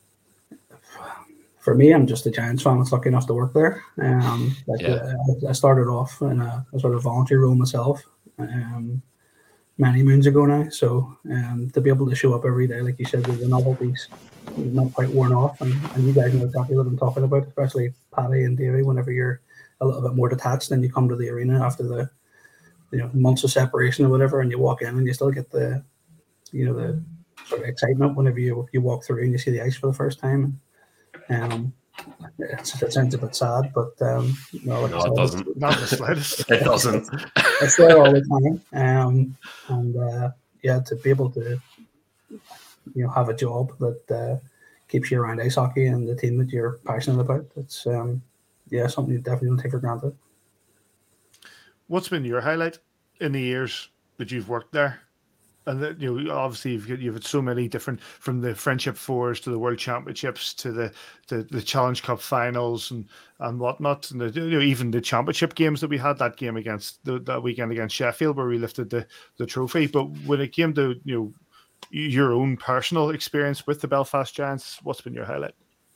For me, I'm just a Giants fan that's lucky enough to work there. Um, like Yeah. uh, I started off in a, a sort of voluntary role myself. Um, many moons ago now. So um, to be able to show up every day, like you said, the novelty's not quite worn off, and, and you guys know exactly what I'm talking about, especially Paddy and Davey. Whenever you're a little bit more detached, and you come to the arena after the you know months of separation or whatever, and you walk in and you still get the you know the sort of excitement whenever you you walk through and you see the ice for the first time. Um, It's, it sounds a bit sad, but um, no, no, it doesn't. Not the slightest. It doesn't. It's there all the time, um, and uh, yeah, to be able to you know have a job that uh, keeps you around ice hockey and the team that you're passionate about, it's um, yeah something you definitely don't take for granted. What's been your highlight in the years that you've worked there? And that, you know, obviously you've you've had so many different, from the Friendship Fours to the World Championships to the the, the Challenge Cup finals and, and whatnot, and the, you know, even the championship games that we had, that game against the, that weekend against Sheffield where we lifted the, the trophy. But when it came to you know your own personal experience with the Belfast Giants, what's been your highlight?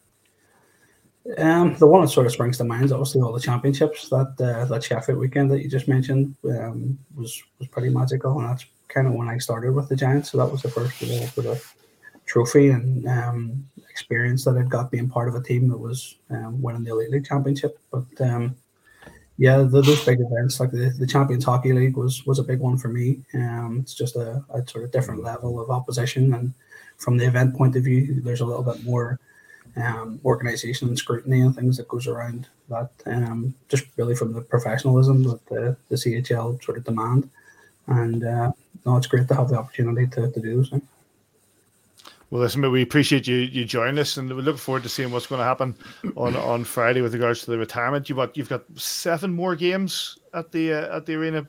Um, the one that sort of springs to mind is obviously all the championships. That uh, that Sheffield weekend that you just mentioned um, was was pretty magical, and that's kind of when I started with the Giants. So that was the first real sort of trophy and um, experience that I'd got being part of a team that was um, winning the Elite League Championship. But um, yeah, the, those big events like the, the Champions Hockey League was was a big one for me. Um, it's just a, a sort of different level of opposition, and from the event point of view, there's a little bit more um, organisation and scrutiny and things that goes around that. Um, just really from the professionalism that the, the C H L sort of demand. And uh, no, it's great to have the opportunity to, to do so. Well, listen, we appreciate you you joining us, and we look forward to seeing what's going to happen on, on Friday with regards to the retirement. You've got you've got seven more games at the uh, at the arena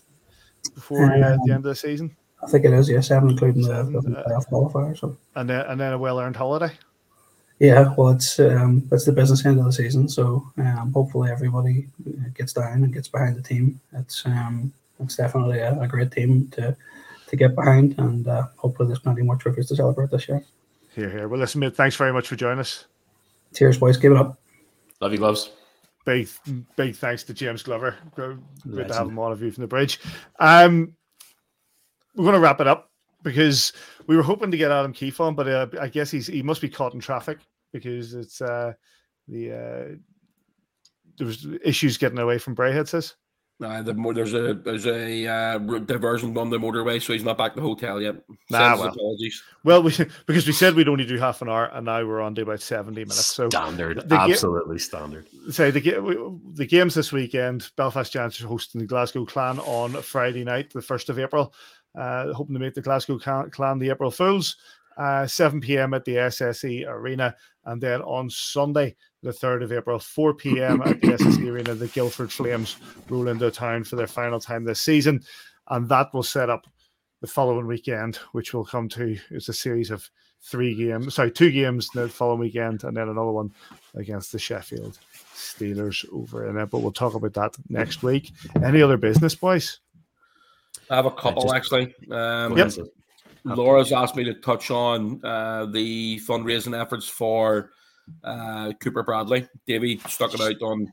before uh, um, the end of the season. I think it is, yeah, seven including seven, the, the uh, playoff qualifier. So and then and then a well earned holiday. Yeah, well, it's um, it's the business end of the season, so um, hopefully everybody gets down and gets behind the team. It's um. It's definitely a, a great team to to get behind, and uh, hopefully there's plenty more trophies to celebrate this year. Here, here. Well, listen, mate, thanks very much for joining us. Cheers, boys. Give it up. Love you, Gloves. Big, big thanks to James Glover. Great Legend. To have him on a view from the bridge. Um, we're going to wrap it up because we were hoping to get Adam Keefe on, but uh, I guess he's he must be caught in traffic because it's uh, the uh, there was issues getting away from Braehead, says. Uh, the more there's a there's a uh, diversion on the motorway, so he's not back to the hotel yet. Nah, well. Apologies. Well, we because we said we'd only do half an hour, and now we're on to about seventy minutes. So standard, absolutely ga- standard. Say the the games this weekend. Belfast Giants are hosting the Glasgow Clan on Friday night, the first of April. Uh, hoping to make the Glasgow Clan the April Fools. Uh, seven p.m. at the S S E Arena, and then on Sunday, the third of April, four p.m. at the S S E Arena, the Guildford Flames roll into town for their final time this season, and that will set up the following weekend, which will come to it's a series of three games, sorry, two games the following weekend, and then another one against the Sheffield Steelers over in it. But we'll talk about that next week. Any other business, boys? I have a couple just, actually. Um, yep. Laura's asked me to touch on uh, the fundraising efforts for uh, Cooper Bradley. Davey stuck it out on.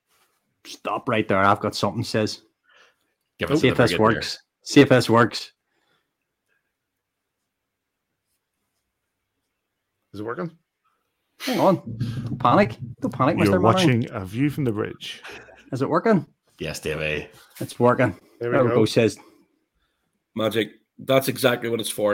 Stop right there. I've got something. Says, Give us see if this works. There. See if this works. Is it working? Hang on. Don't panic. Don't panic, Mister You're watching Manning. A View from the Bridge. Is it working? Yes, Davey. It's working. There we there go. We go. Says magic. That's exactly what it's for.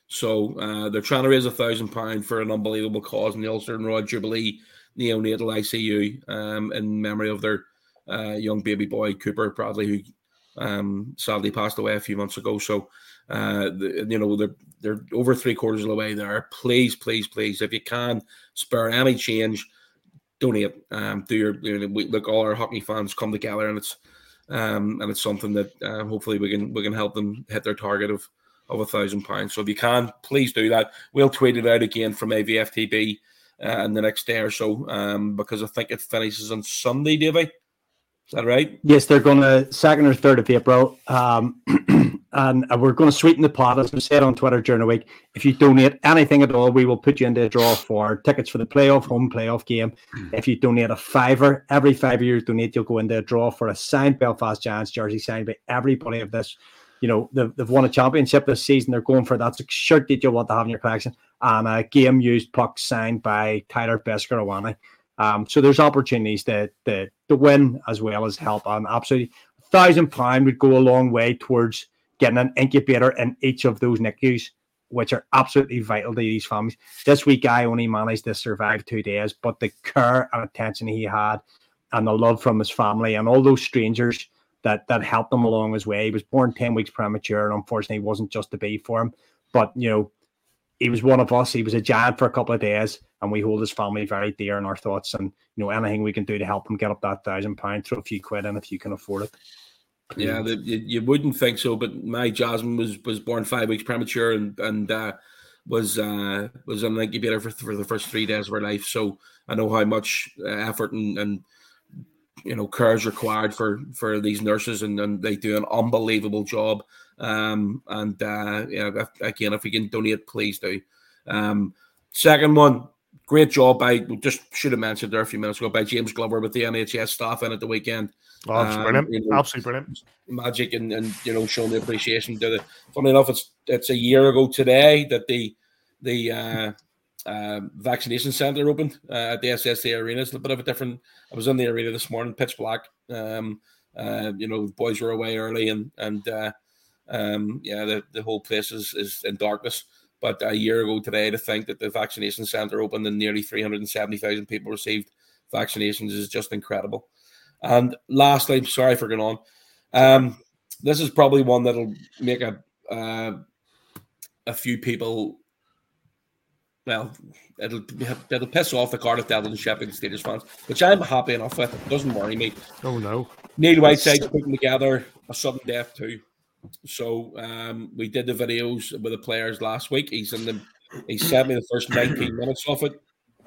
So uh, they're trying to raise a thousand pound for an unbelievable cause in the Ulster and Royal Jubilee Neonatal I C U um, in memory of their uh, young baby boy Cooper Bradley, who um, sadly passed away a few months ago. So uh, the, you know they're they're over three quarters of the way there. Please, please, please, if you can spare any change, donate. Um, do your you know, we, look, all our hockey fans come together, and it's um, and it's something that uh, hopefully we can we can help them hit their target of. of a thousand pounds. So if you can, please do that. We'll tweet it out again from A V F T B uh, in the next day or so, um, because I think it finishes on Sunday, Davey. Is that right? Yes, they're going to second or third of April. Um, and we're going to sweeten the pot, as we said on Twitter during the week. If you donate anything at all, we will put you into a draw for tickets for the playoff, home playoff game. If you donate a fiver, every fiver you donate, you'll go into a draw for a signed Belfast Giants jersey signed by everybody of this. You know, they've, they've won a championship this season. They're going for that shirt that you want to have in your collection. And a game-used puck signed by Tyler Beskorowany. Um, so there's opportunities to, to, to win as well as help. And absolutely, a thousand pound would go a long way towards getting an incubator in each of those N I C Us, which are absolutely vital to these families. This week, I only managed to survive two days, but the care and attention he had and the love from his family and all those strangers that that helped him along his way. He was born ten weeks premature, and unfortunately it wasn't just to be for him. But, you know, he was one of us. He was a giant for a couple of days, and we hold his family very dear in our thoughts. And, you know, anything we can do to help him get up that thousand pounds, throw a few quid in if you can afford it. Yeah, the, you, you wouldn't think so, but my Jasmine was was born five weeks premature and and uh, was uh, was on an incubator for, for the first three days of her life. So I know how much effort and, and you know, care is required for, for these nurses, and, and they do an unbelievable job. Um, and uh, yeah, if, again, if we can donate, please do. Um, second one, great job by, just should have mentioned there a few minutes ago, by James Glover with the N H S staff in at the weekend. Oh, it's um, brilliant. You know, absolutely brilliant. Magic and, and, you know, showing the appreciation to the, funny enough, it's it's a year ago today that the, the, uh, Uh, vaccination centre opened uh, at the S S A Arena. It's a bit of a different. I was in the arena this morning, pitch black. Um, uh, you know, the boys were away early, and and uh, um, yeah, the, the whole place is, is in darkness. But a year ago today, to think that the vaccination centre opened and nearly three hundred seventy thousand people received vaccinations is just incredible. And lastly, sorry for going on. Um, this is probably one that'll make a uh, a few people. Well, it'll it'll piss off the Cardiff Devils and Sheffield Steelers fans, which I'm happy enough with. It doesn't worry me. Oh no, Neil Whiteside's putting together a sudden death too. So um, we did the videos with the players last week. He's in the. He sent me the first nineteen minutes of it.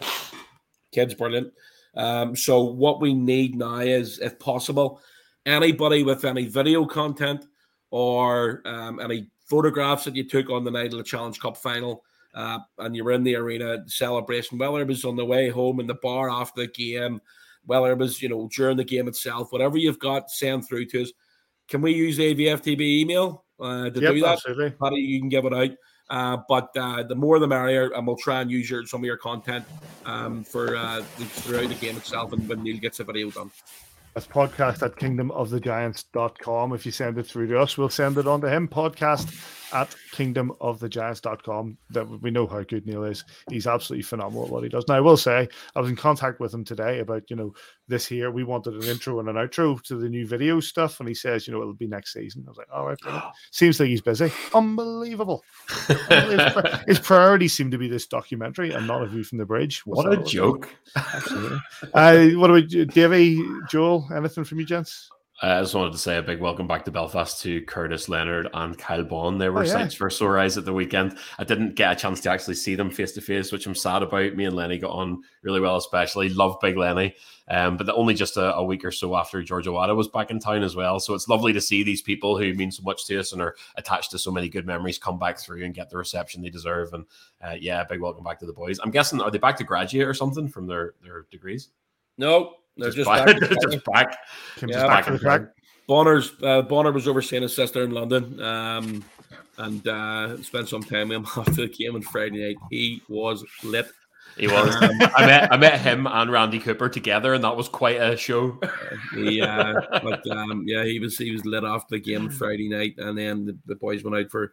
Kid's brilliant. Um, so what we need now is, if possible, anybody with any video content or um, any photographs that you took on the night of the Challenge Cup final. Uh, and you were in the arena celebration, whether it was on the way home in the bar after the game, whether it was, you know, during the game itself, whatever you've got, send through to us. Can we use A V F T B email uh, to yep, do that? Absolutely. Paddy, you can give it out. Uh, but uh, the more the merrier, and we'll try and use your, some of your content um, for uh, throughout the game itself, and when Neil gets the video done. That's podcast at kingdom of the giants dot com. If you send it through to us, we'll send it on to him. Podcast at kingdom of the giants dot com. That we know how good Neil is. He's absolutely phenomenal at what he does. Now, I will say, I was in contact with him today about, you know, this here. We wanted an intro and an outro to the new video stuff. And he says, you know, it'll be next season. I was like, all right. Brilliant. Seems like he's busy. Unbelievable. His priorities seem to be this documentary and not A View from the Bridge. What's what a joke. Absolutely. uh, what about Davey, Joel? Anything from you, gents? I just wanted to say a big welcome back to Belfast to Curtis Leonard and Kyle Bond. They were oh, yeah. sights for sore eyes at the weekend. I didn't get a chance to actually see them face to face, which I'm sad about. Me and Lenny got on really well, especially. Love Big Lenny. Um, but only just a, a week or so after George Owada was back in town as well. So it's lovely to see these people who mean so much to us and are attached to so many good memories come back through and get the reception they deserve. And uh, yeah, big welcome back to the boys. I'm guessing, are they back to graduate or something from their, their degrees? No, they're just, just back. back. just back. Yeah, just back in track. Bonner's uh, Bonner was overseeing his sister in London, um, and uh, spent some time with him after the game on Friday night. He was lit. He was. Um, I met I met him and Randy Cooper together, and that was quite a show. he, uh, but um, yeah, he was he was lit after the game on Friday night, and then the, the boys went out for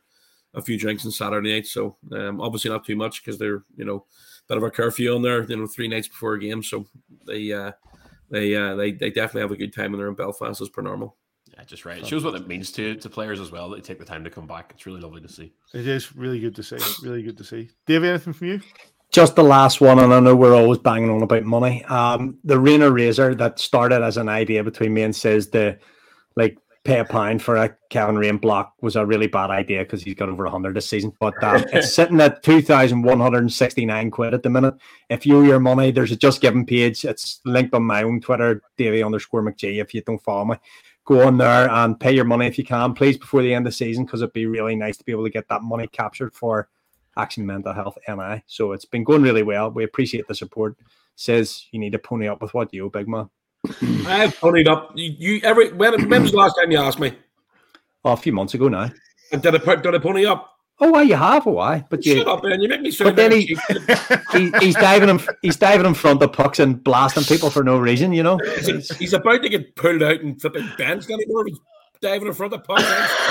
a few drinks on Saturday night. So um, obviously not too much because they're, you know, bit of a curfew on there, you know, three nights before a game. So they uh, they uh, they they definitely have a good time when they're in Belfast as per normal. Yeah, just right. It shows what it means to to players as well that they take the time to come back. It's really lovely to see. It is really good to see. Really good to see. Dave, anything from you? Just the last one, and I know we're always banging on about money. Um, the Rainer Razor that started as an idea between me and Says the like pay a pound for a Kevin Rain block was a really bad idea because he's got over a hundred this season. But uh, it's sitting at two thousand one hundred and sixty nine quid at the minute. If you owe your money, there's a Just Giving page. It's linked on my own Twitter, Davey underscore McGee. If you don't follow me, go on there and pay your money if you can, please, before the end of the season, because it'd be really nice to be able to get that money captured for Action Mental Health N I. So it's been going really well. We appreciate the support. Says you need to pony up with what you owe, big man. I've ponied up. You, you every when, when was the last time you asked me? Oh, a few months ago now. And did I did I pony up? Oh, why you have? Oh, why? But you shut up, man! You make me sound. But then he, he he's diving in he's diving in front of pucks and blasting people for no reason. You know, he's, he's about to get pulled out and flipping benched anymore. He's diving in front of pucks.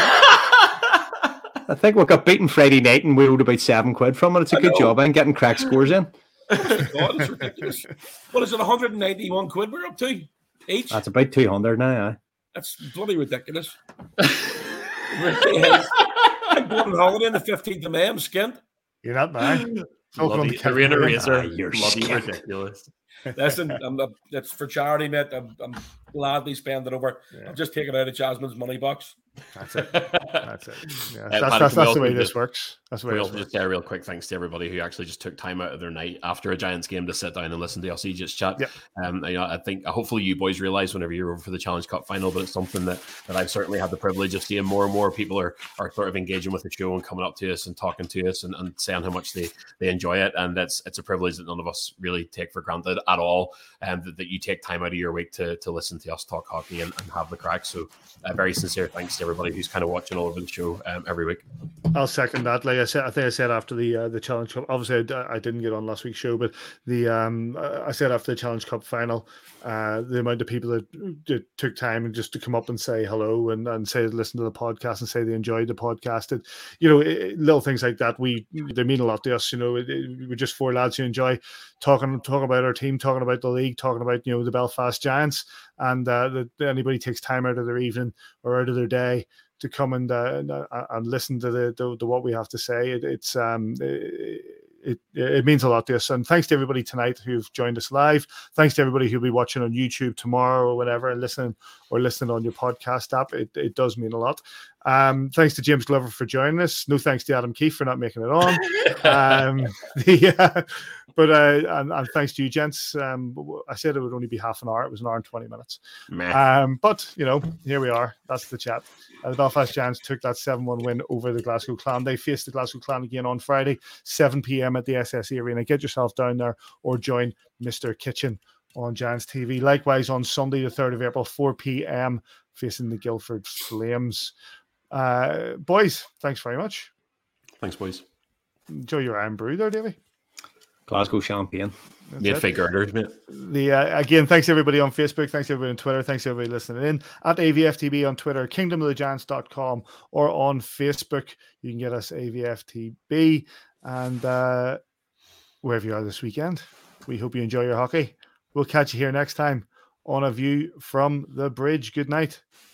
I think we got beaten Friday night and we owed about seven quid from it. It's a I good know. job and getting crack scores in. God, it's ridiculous. What is it? one hundred ninety-one quid we're up to each. That's about two hundred now. Aye. That's bloody ridiculous. I'm going on holiday on the fifteenth of May. I'm skint. You're not bad. Bloody Rainer Razor. Ah, you're Bloody skint. ridiculous. Listen, I'm not, it's for charity, mate. I'm, I'm gladly spending over. Yeah. I'm just taking out of Jasmine's money box. That's it. That's it. Yeah, Uh, that's Paddy, that's, can we that's the way also this just- works. That's the way We this also works. just say a real quick thanks to everybody who actually just took time out of their night after a Giants game to sit down and listen to us just chat. Yep. Um, you know, I think hopefully you boys realize whenever you're over for the Challenge Cup final, but it's something that, that I've certainly had the privilege of seeing more and more people are are sort of engaging with the show and coming up to us and talking to us and, and saying how much they, they enjoy it. And that's it's a privilege that none of us really take for granted at all. And that, that you take time out of your week to, to listen to us talk hockey and, and have the crack. So a very sincere thanks to everybody who's kind of watching all over the show um, every week. I'll second that. Like I said, I think I said after the uh, the Challenge Cup. Obviously, I, d- I didn't get on last week's show, but the um, I said after the Challenge Cup final, uh, the amount of people that, that took time just to come up and say hello and, and say listen to the podcast and say they enjoyed the podcast. And, you know, it, little things like that, we they mean a lot to us. You know, it, it, we're just four lads who enjoy talking talking about our team, talking about the league, talking about you know the Belfast Giants, and uh, that anybody takes time out of their evening or out of their day to come and uh, and, uh, and listen to the, the, the what we have to say. It, it's um it, it it means a lot to us. And thanks to everybody tonight who've joined us live. Thanks to everybody who'll be watching on YouTube tomorrow or whatever, and listening or listening on your podcast app. It it does mean a lot. Um, thanks to James Glover for joining us. No thanks to Adam Keefe for not making it on. um, the, uh, but uh, and, and thanks to you, gents. Um, I said it would only be half an hour. It was an hour and twenty minutes. Um, but you know, here we are. That's the chat. Uh, the Belfast Giants took that seven one win over the Glasgow Clan. They face the Glasgow Clan again on Friday, seven p.m. at the S S E Arena. Get yourself down there or join Mister Kitchen on Giants T V. Likewise, on Sunday, the third of April, four p.m., facing the Guildford Flames. Uh, boys, thanks very much. Thanks, boys. Enjoy your Iron Brew there, Davey. Glasgow champagne. Made fake girders, mate. The uh, again, thanks everybody on Facebook, thanks everybody on Twitter, thanks everybody listening in at A V F T B on Twitter, kingdom of the giants dot com, or on Facebook. You can get us A V F T B, and uh, wherever you are this weekend. We hope you enjoy your hockey. We'll catch you here next time on A View from the Bridge. Good night.